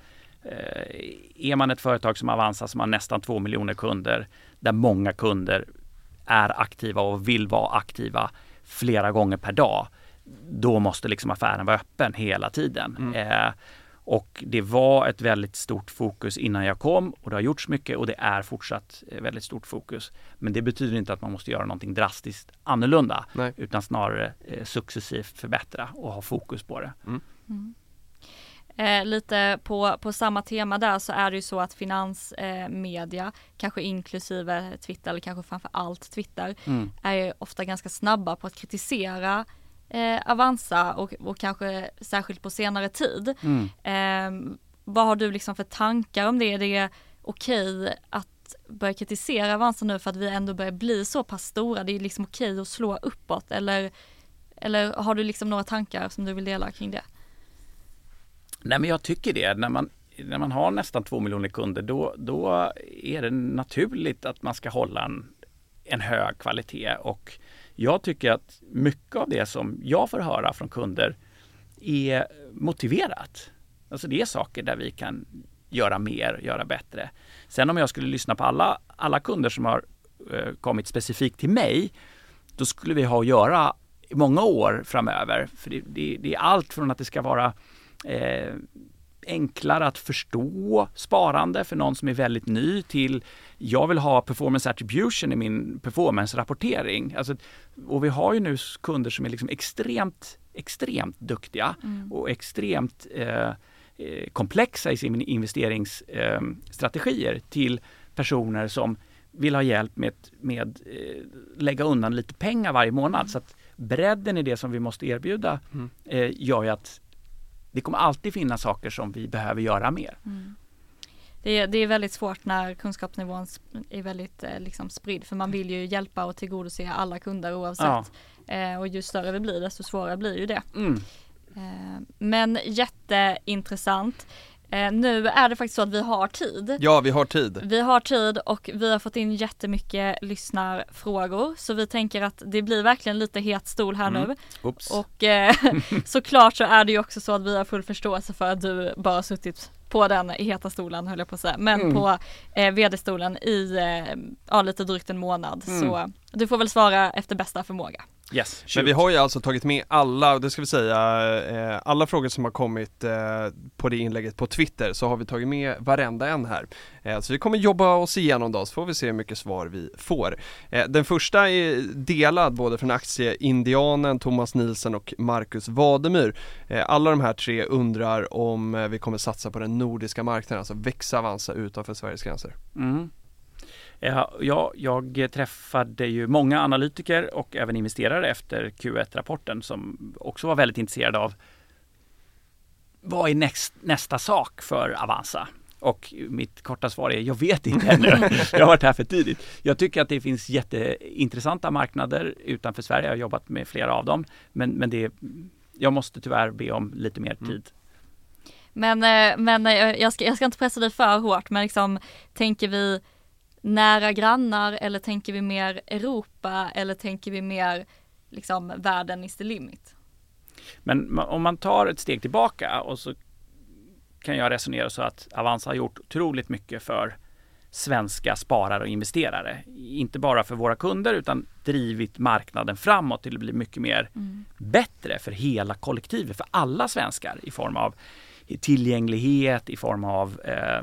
är man ett företag som Avanza som har nästan två miljoner kunder där många kunder är aktiva och vill vara aktiva flera gånger per dag, då måste liksom affären vara öppen hela tiden. Mm. Eh, och det var ett väldigt stort fokus innan jag kom och det har gjorts mycket och det är fortsatt väldigt stort fokus. Men det betyder inte att man måste göra någonting drastiskt annorlunda. Nej. Utan snarare eh, successivt förbättra och ha fokus på det. Mm. Mm. Eh, lite på, på samma tema där så är det ju så att finansmedia, eh, kanske inklusive Twitter eller kanske framför allt Twitter, mm. är ofta ganska snabba på att kritisera eh, Avanza och, och kanske särskilt på senare tid. Mm. Eh, vad har du liksom för tankar om det? Är det okej att börja kritisera Avanza nu för att vi ändå börjar bli så pass stora? Det är liksom okej att slå uppåt eller, eller har du liksom några tankar som du vill dela kring det? Nej men jag tycker det. När man, när man har nästan två miljoner kunder då, då är det naturligt att man ska hålla en, en hög kvalitet. Och jag tycker att mycket av det som jag får höra från kunder är motiverat. Alltså det är saker där vi kan göra mer, göra bättre. Sen om jag skulle lyssna på alla, alla kunder som har eh, kommit specifikt till mig, då skulle vi ha att göra i många år framöver. För det, det, det är allt från att det ska vara Eh, enklare att förstå sparande för någon som är väldigt ny till jag vill ha performance attribution i min performance-rapportering. Alltså, och vi har ju nu kunder som är liksom extremt, extremt duktiga mm. och extremt eh, komplexa i sina investeringsstrategier eh, till personer som vill ha hjälp med, med eh, lägga undan lite pengar varje månad. Mm. Så att bredden i det som vi måste erbjuda mm. eh, gör ju att det kommer alltid finnas saker som vi behöver göra mer. Mm. Det, är, det är väldigt svårt när kunskapsnivån är väldigt eh, liksom spridd. För man vill ju hjälpa och tillgodose alla kunder oavsett. Ja. Eh, och ju större vi blir desto svårare blir ju det. Mm. Eh, men jätteintressant. Eh, nu är det faktiskt så att vi har tid. Ja, vi har tid. Vi har tid och vi har fått in jättemycket lyssnarfrågor. Så vi tänker att det blir verkligen lite het stol här mm. nu. Oops. Och eh, såklart så är det ju också så att vi har full förståelse för att du bara suttit på den heta stolen, höll jag på att säga. Men mm. på eh, vd-stolen i eh, ja, lite drygt en månad. Mm. Så du får väl svara efter bästa förmåga. Yes, men vi har ju alltså tagit med alla, det ska vi säga, eh, alla frågor som har kommit eh, på det inlägget på Twitter, så har vi tagit med varenda en här. Eh, så vi kommer jobba oss igenom då, så får vi se hur mycket svar vi får. Eh, den första är delad både från aktieindianen, Thomas Nielsen och Marcus Vademyr. Eh, alla de här tre undrar om eh, vi kommer satsa på den nordiska marknaden, alltså växa Avanza utanför Sveriges gränser. Mm. Ja, jag, jag träffade ju många analytiker och även investerare efter Q ett-rapporten som också var väldigt intresserade av vad är näst, nästa sak för Avanza? Och mitt korta svar är, jag vet inte ännu. Jag har varit här för tidigt. Jag tycker att det finns jätteintressanta marknader utanför Sverige. Jag har jobbat med flera av dem. Men, men det, jag måste tyvärr be om lite mer tid. Mm. Men, men jag, ska, jag ska inte pressa dig för hårt, men liksom, tänker vi nära grannar eller tänker vi mer Europa eller tänker vi mer liksom världen is the limit? Men om man tar ett steg tillbaka och så kan jag resonera så att Avanza har gjort otroligt mycket för svenska sparare och investerare. Inte bara för våra kunder utan drivit marknaden framåt till att bli mycket mer mm. bättre för hela kollektivet, för alla svenskar i form av tillgänglighet, i form av eh,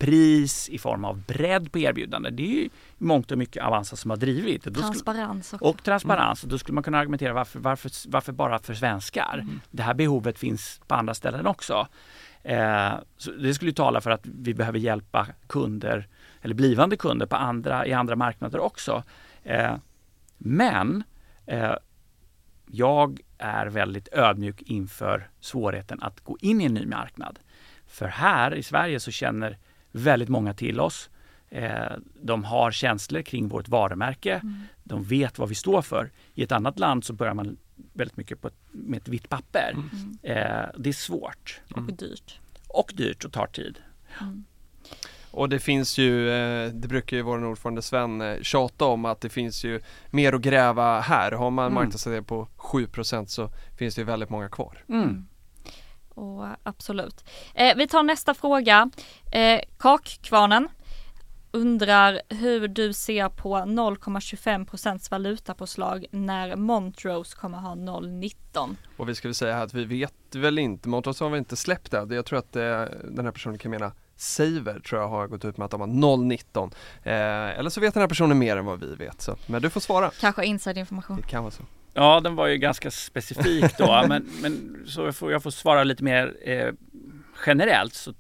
pris, i form av bredd på erbjudande. Det är ju mångt och mycket Avanza som har drivit. Och transparens skulle, också. Och transparens. Mm. Då skulle man kunna argumentera varför, varför, varför bara för svenskar? Mm. Det här behovet finns på andra ställen också. Eh, så det skulle tala för att vi behöver hjälpa kunder eller blivande kunder på andra, i andra marknader också. Eh, men eh, jag är väldigt ödmjuk inför svårigheten att gå in i en ny marknad. För här i Sverige så känner väldigt många till oss. Eh, de har känslor kring vårt varumärke. Mm. De vet vad vi står för. I ett annat land så börjar man väldigt mycket på ett, med ett vitt papper. Mm. Eh, det är svårt. Mm. Och dyrt. Och dyrt och tar tid. Mm. Och det finns ju, det brukar ju vår ordförande Sven tjata om att det finns ju mer att gräva här. Har man mm. marknadsandel på sju procent så finns det ju väldigt många kvar. Mm. Och absolut. Eh, vi tar nästa fråga. Eh, Kakkvarnen undrar hur du ser på noll komma tjugofem procents valutapåslag när Montrose kommer ha noll komma nitton. Och vi ska väl säga här att vi vet väl inte, Montrose har väl inte släppt det. Jag tror att eh, den här personen kan mena Saver, tror jag har gått ut med att de har noll komma nitton. Eh, eller så vet den här personen mer än vad vi vet. Så. Men du får svara. Kanske inside-information. Det kan vara så. Ja, den var ju ganska specifik då. men, men så jag får, jag får svara lite mer eh, generellt. Så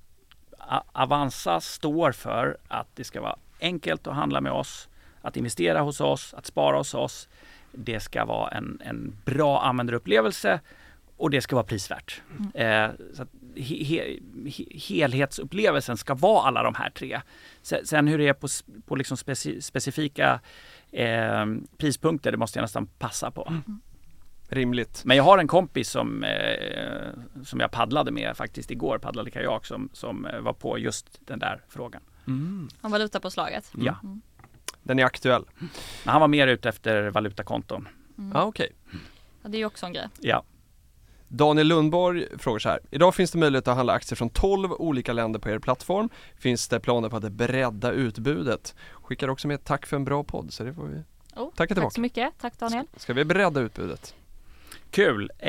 Avanza står för att det ska vara enkelt att handla med oss, att investera hos oss, att spara hos oss. Det ska vara en, en bra användarupplevelse och det ska vara prisvärt. Mm. Eh, så att he, he, helhetsupplevelsen ska vara alla de här tre. Sen, sen hur det är på, på liksom speci, specifika eh, prispunkter, det måste jag nästan passa på. Mm. Rimligt. Men jag har en kompis som, eh, som jag paddlade med faktiskt igår, paddlade kajak, som, som var på just den där frågan. Mm. Om valutapåslaget? Mm. Ja. Mm. Den är aktuell. Men han var mer ute efter valutakonton. Mm. Ja, okej. Okay. Ja, det är ju också en grej. Ja. Daniel Lundborg frågar så här. Idag finns det möjlighet att handla aktier från tolv olika länder på er plattform. Finns det planer på att bredda utbudet? Skickar också med tack för en bra podd. Så det får vi oh, tacka tillbaka. Tack så mycket. Tack Daniel. Ska vi bredda utbudet? Kul. Eh,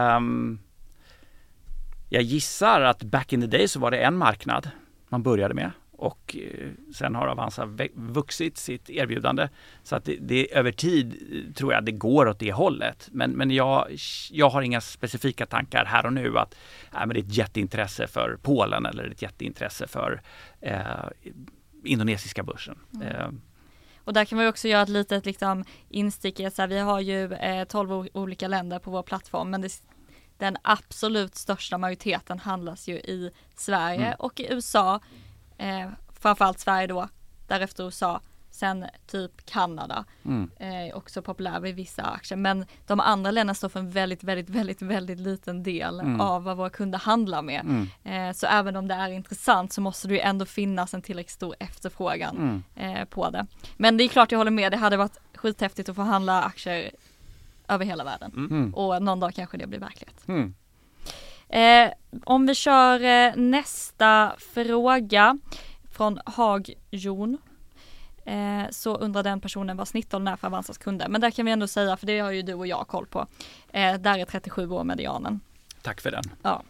jag gissar att back in the day så var det en marknad man började med. Och eh, sen har Avanza vuxit sitt erbjudande. Så att det, det över tid tror jag det går åt det hållet. Men, men jag, jag har inga specifika tankar här och nu att äh, men det är ett jätteintresse för Polen eller ett jätteintresse för eh, indonesiska börsen. Mm. Eh, Och där kan vi också göra ett litet liksom, instick i att så här, vi har ju eh, tolv o- olika länder på vår plattform, men det, den absolut största majoriteten handlas ju i Sverige mm. och i U S A. Eh, framförallt Sverige då, därefter U S A, sen typ Kanada. Mm. Eh, också populär i vissa aktier. Men de andra länderna står för en väldigt, väldigt, väldigt, väldigt liten del mm. av vad våra kunder handlar med. Mm. Eh, så även om det är intressant så måste det ju ändå finnas en tillräckligt stor efterfrågan mm. eh, på det. Men det är klart jag håller med, det hade varit skithäftigt att få handla aktier över hela världen. Mm. Och någon dag kanske det blir verklighet. Mm. Eh, om vi kör eh, nästa fråga från Hag-Jon. Eh, så undrar den personen vad snittåldern är för Avanzas kunder. Men där kan vi ändå säga, för det har ju du och jag koll på. Eh, där är trettiosju år medianen. Tack för den. Ja.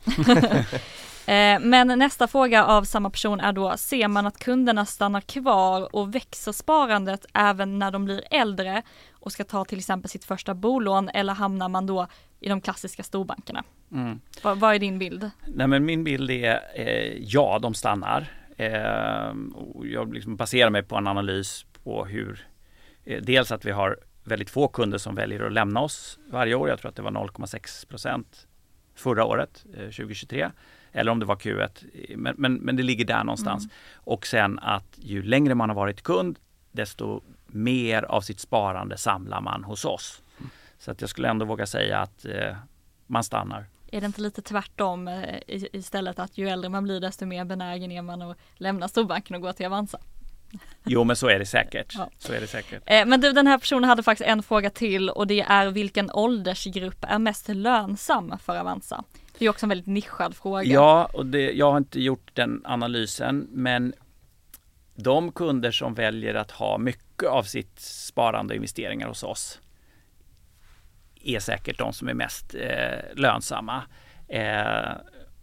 eh, men nästa fråga av samma person är då, ser man att kunderna stannar kvar och växer sparandet även när de blir äldre och ska ta till exempel sitt första bolån, eller hamnar man då i de klassiska storbankerna? Mm. Va, vad är din bild? Nej, men min bild är eh, ja, de stannar. Eh, och jag liksom baserar mig på en analys på hur eh, dels att vi har väldigt få kunder som väljer att lämna oss varje år. Jag tror att det var noll komma sex procent förra året, eh, tjugohundratjugotre, eller om det var Q ett, men, men, men det ligger där någonstans. Mm. Och sen att ju längre man har varit kund, desto mer av sitt sparande samlar man hos oss. Mm. Så att jag skulle ändå våga säga att eh, man stannar. Är det inte lite tvärtom eh, istället, att ju äldre man blir desto mer benägen är man att lämna storbanken och gå till Avanza? Jo, men så är det säkert. Ja. Så är det säkert. Eh, men du, den här personen hade faktiskt en fråga till, och det är vilken åldersgrupp är mest lönsam för Avanza? Det är också en väldigt nischad fråga. Ja, och det, jag har inte gjort den analysen, men de kunder som väljer att ha mycket av sitt sparande och investeringar hos oss är säkert de som är mest eh, lönsamma. Eh,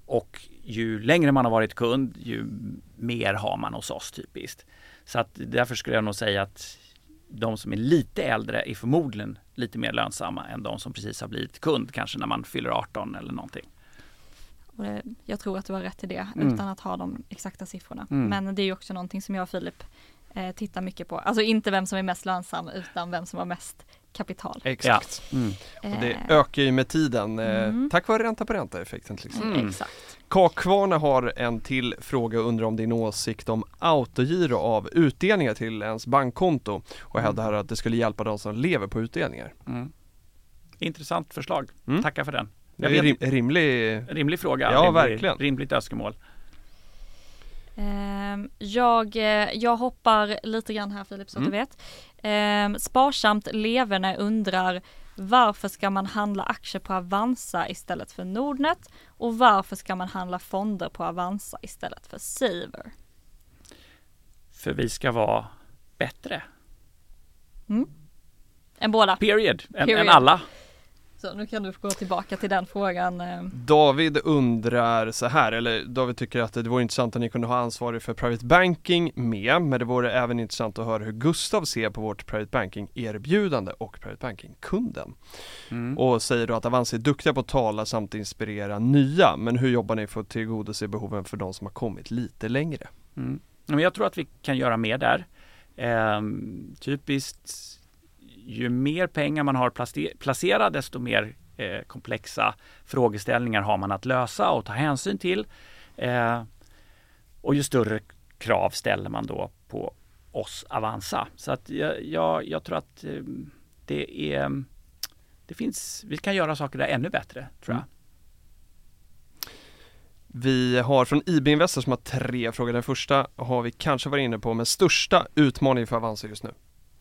och ju längre man har varit kund, ju mer har man hos oss typiskt. Så att därför skulle jag nog säga att de som är lite äldre är förmodligen lite mer lönsamma än de som precis har blivit kund, kanske när man fyller arton eller någonting. Och det, jag tror att du har rätt i det, Mm. utan att ha de exakta siffrorna. Mm. Men det är ju också någonting som jag och Filip eh, tittar mycket på. Alltså inte vem som är mest lönsam, utan vem som har mest kapital. Exakt. Ja. Mm. Och det Eh, ökar ju med tiden eh, Mm. tack vare ränta på ränta-effekten till exempel. Mm. Exakt. Kakvarna har en till fråga och undrar om din åsikt om autogiro av utdelningar till ens bankkonto och hävdar här att det skulle hjälpa de som lever på utdelningar. Mm. Intressant förslag. Mm. Tackar för den. Det Jag är vet rim, inte. rimlig. Rimlig fråga. Ja, rimlig, verkligen. Rimligt önskemål. Ehm, jag, eh, jag hoppar lite grann här Filip, så att Mm. du vet. Ehm, sparsamt leverne undrar: varför ska man handla aktier på Avanza istället för Nordnet? Och varför ska man handla fonder på Avanza istället för Saver? För vi ska vara bättre. En båda. Period. Än, Period. än alla. Så nu kan du gå tillbaka till den frågan. ehm. David undrar så här, eller David tycker att det vore intressant att ni kunde ha ansvarig för private banking med, men det vore även intressant att höra hur Gustav ser på vårt private banking erbjudande och private banking kunden. Mm. Och säger då att Avanza är duktiga på att tala samt inspirera nya, men hur jobbar ni för att tillgodose behoven för de som har kommit lite längre? Mm. Men jag tror att vi kan göra mer där. Ehm, typiskt, ju mer pengar man har place- placerat, desto mer eh, komplexa frågeställningar har man att lösa och ta hänsyn till. Eh, och ju större krav ställer man då på oss Avanza. Så att jag, jag, jag tror att eh, det är det finns, vi kan göra saker där ännu bättre, tror jag. Mm. Vi har från I B Investor som har tre frågor. Den första har vi kanske varit inne på, men största utmaning för Avanza just nu?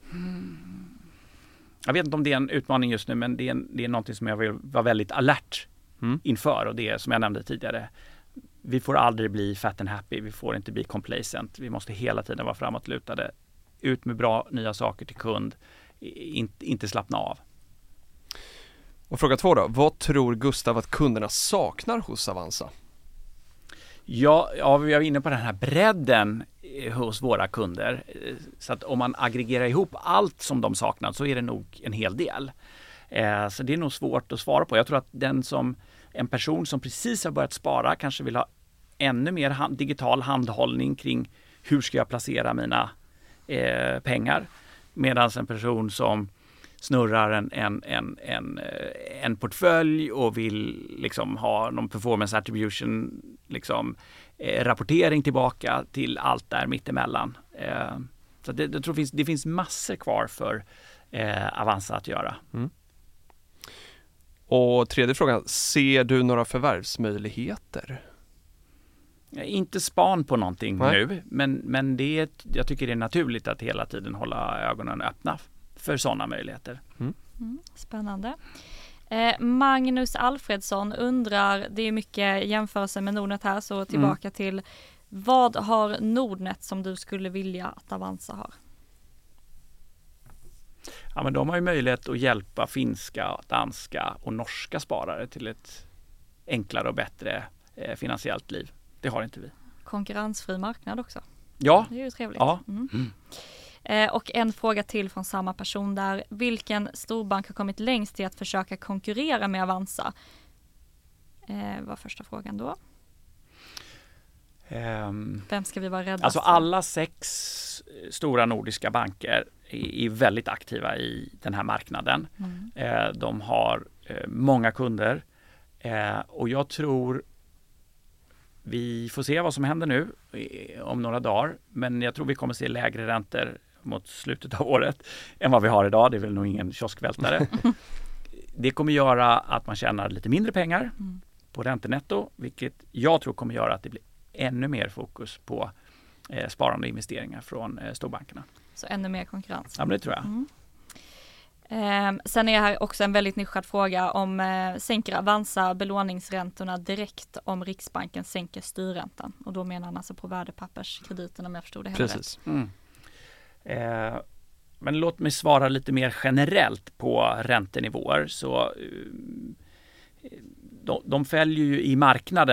Jag vet inte om det är en utmaning just nu, men det är, en, det är någonting som jag vill vara väldigt alert Mm. inför, och det är som jag nämnde tidigare. Vi får aldrig bli fat and happy, vi får inte bli complacent. Vi måste hela tiden vara framåtlutade. Ut med bra nya saker till kund, in, inte slappna av. Och fråga två då, vad tror Gustav att kunderna saknar hos Avanza? Ja, ja, vi är inne på den här bredden eh, hos våra kunder. Eh, Så att om man aggregerar ihop allt som de saknar, så är det nog en hel del. Eh, Så det är nog svårt att svara på. Jag tror att den som, en person som precis har börjat spara kanske vill ha ännu mer hand, digital handhållning kring hur ska jag placera mina eh, pengar. Medan en person som snurrar en, en, en, en, eh, en portfölj och vill liksom ha någon performance attribution liksom, eh, rapportering tillbaka till allt där mittemellan. Eh, så det, jag tror det finns, det finns massor kvar för eh, Avanza att göra. Och tredje frågan, ser du några förvärvsmöjligheter? Jag är inte span på någonting Nej. nu, men, men det är, jag tycker det är naturligt att hela tiden hålla ögonen öppna för sådana möjligheter. Mm, spännande. Eh, Magnus Alfredsson undrar, det är mycket jämförelse med Nordnet här, så tillbaka till: vad har Nordnet som du skulle vilja att Avanza har? Ja, men de har ju möjlighet att hjälpa finska, danska och norska sparare till ett enklare och bättre eh, finansiellt liv. Det har inte vi. Konkurrensfri marknad också. Ja, Det är ju trevligt. Ja. Mm. Mm. Eh, och en fråga till från samma person där: vilken storbank har kommit längst till att försöka konkurrera med Avanza? Eh, var första frågan då. ehm, Vem ska vi vara rädda alltså för? alla sex stora nordiska banker är, är väldigt aktiva i den här marknaden. Mm. Eh, de har eh, många kunder eh, och jag tror vi får se vad som händer nu eh, om några dagar, men jag tror vi kommer se lägre räntor mot slutet av året än vad vi har idag. Det är väl nog ingen kioskvältare. Det kommer göra att man tjänar lite mindre pengar Mm. på räntenetto, vilket jag tror kommer göra att det blir ännu mer fokus på eh, sparande och investeringar från eh, storbankerna. Så ännu mer konkurrens. Ja, men det tror jag. Mm. Eh, sen är här också en väldigt nischad fråga om eh, sänker Avanza belåningsräntorna direkt om Riksbanken sänker styrräntan? Och då menar han alltså på värdepapperskrediten, om jag förstod det hela rätt. Precis. Mm. Eh, men låt mig svara lite mer generellt på räntenivåer. Så, eh, de, de följer ju i marknaden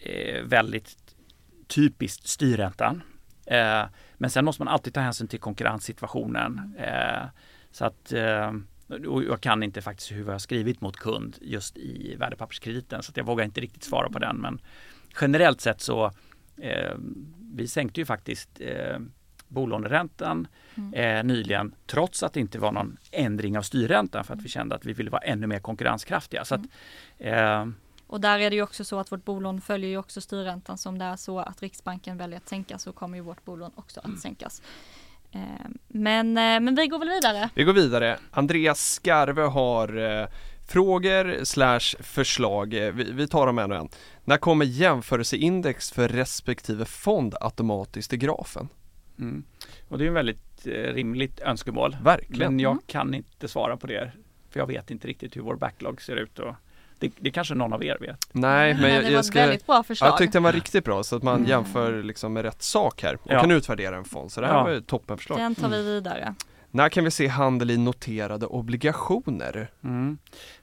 eh, väldigt typiskt styrräntan. Eh, men sen måste man alltid ta hänsyn till konkurrenssituationen. Eh, så att eh, och jag kan inte faktiskt hur jag har skrivit mot kund just i värdepapperskrediten, så att jag vågar inte riktigt svara på den. Men generellt sett så eh, vi sänkte ju faktiskt eh, bolåneräntan mm. eh, nyligen, trots att det inte var någon ändring av styrräntan, för att vi kände att vi ville vara ännu mer konkurrenskraftiga. Så att, eh, och där är det ju också så att vårt bolån följer ju också styrräntan. Så om det är så att Riksbanken väljer att sänka, så kommer ju vårt bolån också att sänkas. Eh, men, eh, men vi går väl vidare. Vi går vidare. Andreas Skarve har eh, frågor slash förslag. Vi, vi tar dem en och en. När kommer jämförelseindex för respektive fond automatiskt i grafen? Mm. Och det är en väldigt eh, rimligt önskemål. Verkligen. Men jag Mm. kan inte svara på det, för jag vet inte riktigt hur vår backlog ser ut. Och det, det kanske någon av er vet. Nej, men Men jag, det var jag, ett ska, väldigt bra förslag. jag tyckte den var riktigt bra, så att man Mm. jämför liksom med rätt sak här och Ja. kan utvärdera en fond. Så det här Ja. var ju ett toppenförslag. Den tar vi vidare. När kan vi se handel i noterade obligationer? Mm.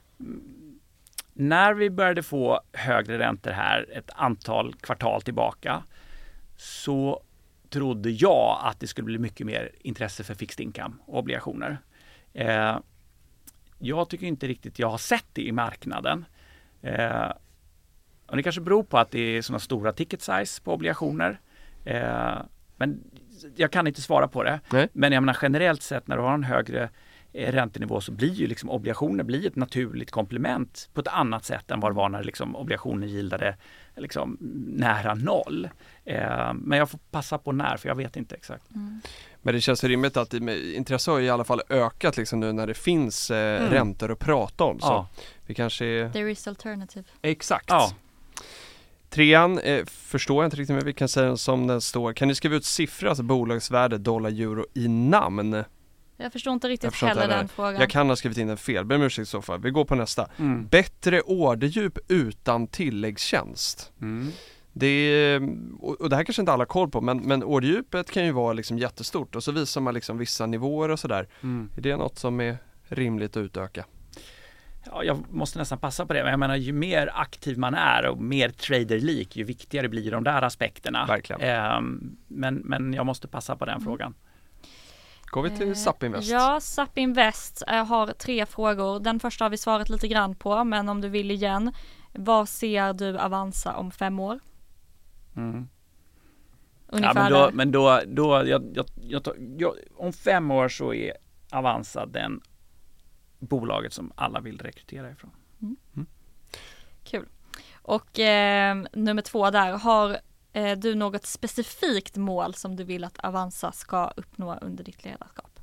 När vi började få högre räntor här ett antal kvartal tillbaka, så trodde jag att det skulle bli mycket mer intresse för fixed income och obligationer. Eh, jag tycker inte riktigt jag har sett det i marknaden. Eh, och det kanske beror på att det är sådana stora ticket size på obligationer. Eh, men jag kan inte svara på det. Nej. Men jag menar generellt sett, när du har en högre eh, räntenivå, så blir ju liksom obligationer blir ett naturligt komplement på ett annat sätt än vad det var när liksom obligationer gildade liksom nära noll. Eh, men jag får passa på när, för jag vet inte exakt. Mm. Men det känns rimligt att det, intresse har i alla fall ökat liksom nu när det finns eh, Mm. räntor att prata om. Så Ja. vi kanske är... There is alternative. Exakt. Ja. Trean eh, förstår jag inte riktigt, men vi kan säga som den står. Kan ni skriva ut siffror, alltså bolagsvärde, dollar, euro i namn? Jag förstår inte Jag riktigt förstår inte heller heller. den frågan. Jag kan ha skrivit in en fel, ber om ursäkt i så fall. Vi går på nästa. Mm. Bättre orderdjup utan tilläggstjänst. Mm. Det är, och det här kanske inte alla har koll på, men, men orderdjupet kan ju vara liksom jättestort, och så visar man liksom vissa nivåer och sådär. Mm. Är det något som är rimligt att utöka? Ja, jag måste nästan passa på det, men jag menar, ju mer aktiv man är och mer trader-lik, ju viktigare blir de där aspekterna. Verkligen. Ehm, men, men jag måste passa på den Mm. frågan. Går vi till Eh, Suppinvest? Ja, Suppinvest eh, har tre frågor. Den första har vi svarat lite grann på, men om du vill igen. Vad ser du Avanza om fem år? Mm. Ungefär Ja, men då, där. men då, då jag, jag, jag, tar- jag, om fem år så är Avanza den bolaget som alla vill rekrytera ifrån. Kul. Och eh, nummer två där, har eh, du något specifikt mål som du vill att Avanza ska uppnå under ditt ledarskap?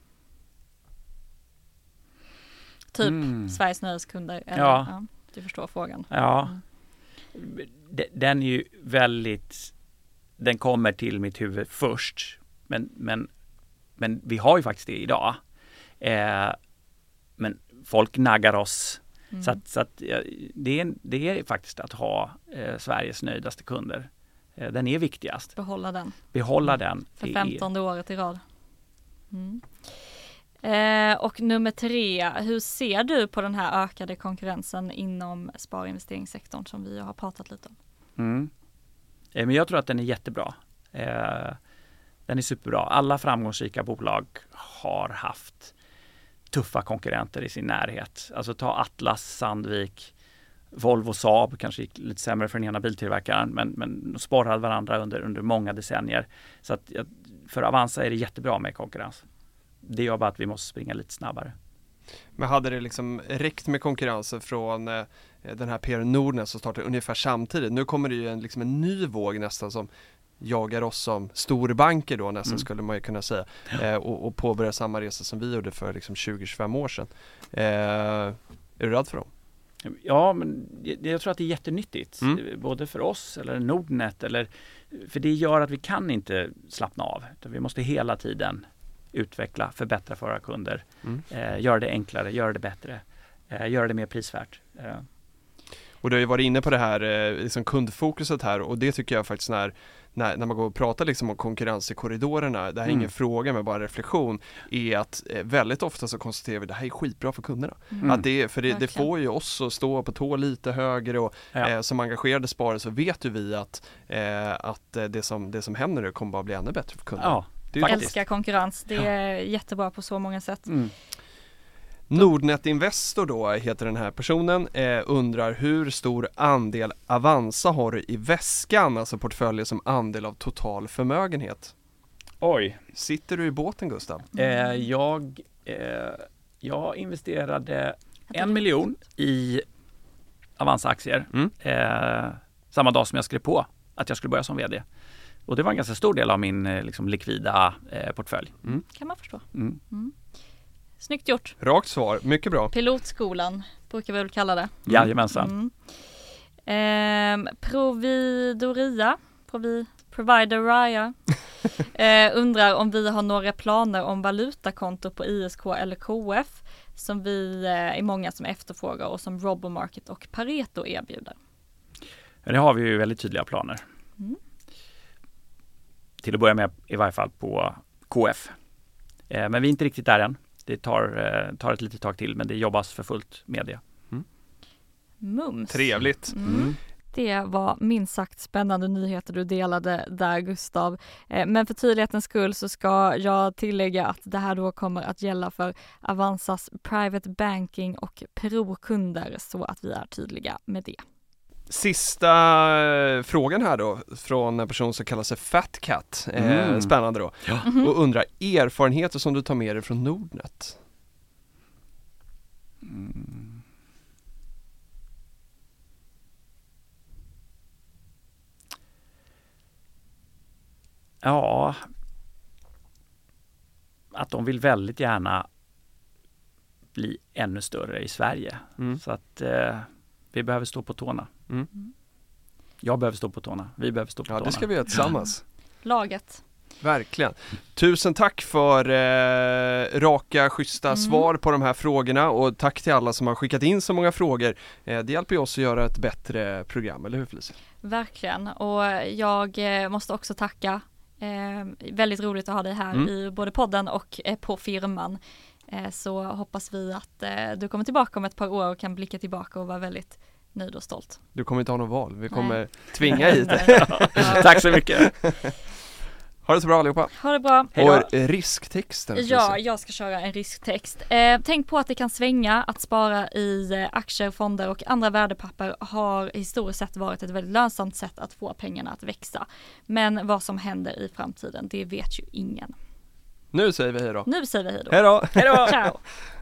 Typ Mm. Sveriges nöjeskunder. Eller, Ja. ja, du förstår frågan. Ja, Mm. De- den är ju väldigt, den kommer till mitt huvud först, men, men, men vi har ju faktiskt det idag. Eh, men folk naggar oss. Mm. Så, att, så att, eh, det, är, det är faktiskt att ha eh, Sveriges nöjdaste kunder. Eh, den är viktigast. Behålla den Behålla den. för Det är- femtonde året i rad. Mm. Eh, och nummer tre, hur ser du på den här ökade konkurrensen inom sparinvesteringssektorn som vi har pratat lite om? Mm. Eh, Men jag tror att den är jättebra. Eh, Den är superbra. Alla framgångsrika bolag har haft tuffa konkurrenter i sin närhet. Alltså ta Atlas, Sandvik, Volvo, Saab, kanske gick lite sämre för den ena biltillverkaren, men, men de sporrade varandra under, under många decennier. Så att, ja, för Avanza är det jättebra med konkurrens. Det gör bara att vi måste springa lite snabbare. Men hade det liksom räckt med konkurrensen från eh, den här P R Nordnet som startade ungefär samtidigt? Nu kommer det ju en, liksom en ny våg nästan som jagar oss som storbanker då nästan, Mm. skulle man ju kunna säga. Eh, och, och påbörja samma resa som vi gjorde för liksom tjugo till tjugofem år sedan. Eh, är du rädd för dem? Ja, men jag, jag tror att det är jättenyttigt. Mm. Både för oss eller Nordnet. Eller, för det gör att vi kan inte slappna av. Utan vi måste hela tiden utveckla, förbättra för våra kunder. Mm. Eh, göra det enklare, göra det bättre. Eh, göra det mer prisvärt. Eh. Och du har ju varit inne på det här eh, liksom kundfokuset här, och det tycker jag faktiskt när När, när man går och pratar liksom om konkurrens i korridorerna, det här är Mm. ingen fråga men bara en reflektion, är att eh, väldigt ofta så konstaterar vi att det här är skitbra för kunderna. Mm. Att det, för det, det Verkligen. får ju oss att stå på tå lite högre, och Ja. eh, som engagerade sparare så vet ju vi att, eh, att eh, det, som, det som händer nu kommer bara bli ännu bättre för kunderna. Ja, Det är ju faktiskt. Älskar konkurrens, det är jättebra på så många sätt. Mm. Nordnet Investor då heter den här personen, eh, undrar hur stor andel Avanza har du i väskan, alltså portföljer som andel av total förmögenhet. Oj. Sitter du i båten, Gustav? Eh, jag, eh, jag investerade en miljon i Avanza-aktier Mm. eh, samma dag som jag skrev på att jag skulle börja som vd. Och det var en ganska stor del av min eh, liksom, likvida eh, portfölj. Kan man förstå. Mm. Snyggt gjort. Rakt svar, mycket bra. Pilotskolan brukar vi väl kalla det. Jajamensan. Mm. Ehm, Providoria, Provi, Provider Raya, eh, undrar om vi har några planer om valutakonto på I S K eller K F som vi eh, är många som efterfrågar och som Robomarket och Pareto erbjuder. Det har vi ju väldigt tydliga planer. Mm. Till att börja med i varje fall på K F. Eh, men vi är inte riktigt där än. Det tar, eh, tar ett litet tag till, men det jobbas för fullt med det. Mums. Trevligt. Mm. Mm. Det var minst sagt spännande nyheter du delade där, Gustav. Eh, Men för tydlighetens skull så ska jag tillägga att det här då kommer att gälla för Avanzas Private Banking och Pro-kunder, så att vi är tydliga med det. Sista eh, frågan här då från en person som kallar sig Fat Cat. Eh, Mm. Spännande då. Ja. Mhm. Och undrar erfarenheter som du tar med dig från Nordnet. Mm. Ja, att de vill väldigt gärna bli ännu större i Sverige. Mm. Så att eh, vi behöver stå på tårna. Mm. Jag behöver stå på tårna. Vi behöver stå på Ja, tårna. det ska vi göra tillsammans. Laget. Verkligen. Tusen tack för eh, raka, schyssta Mm. svar på de här frågorna, och tack till alla som har skickat in så många frågor. Eh, det hjälper ju oss att göra ett bättre program, eller hur Felicia? Verkligen. Och jag eh, måste också tacka. Eh, väldigt roligt att ha dig här Mm. i både podden och eh, på firman. Eh, så hoppas vi att eh, du kommer tillbaka om ett par år och kan blicka tillbaka och vara väldigt nöjd och stolt. Du kommer inte ha något val, vi kommer Nej. tvinga hit dig. Ja. Tack så mycket. Ha det så bra allihopa. Ha det bra. Hej då. Och eh, risktexten Ja, Felicia. jag ska köra en risktext. Eh, tänk på att det kan svänga. Att spara i eh, aktier, fonder och andra värdepapper har historiskt sett varit ett väldigt lönsamt sätt att få pengarna att växa. Men vad som händer i framtiden, det vet ju ingen. Nu säger vi hej då. Nu säger vi hej då. Hej då! Hej då. Ciao!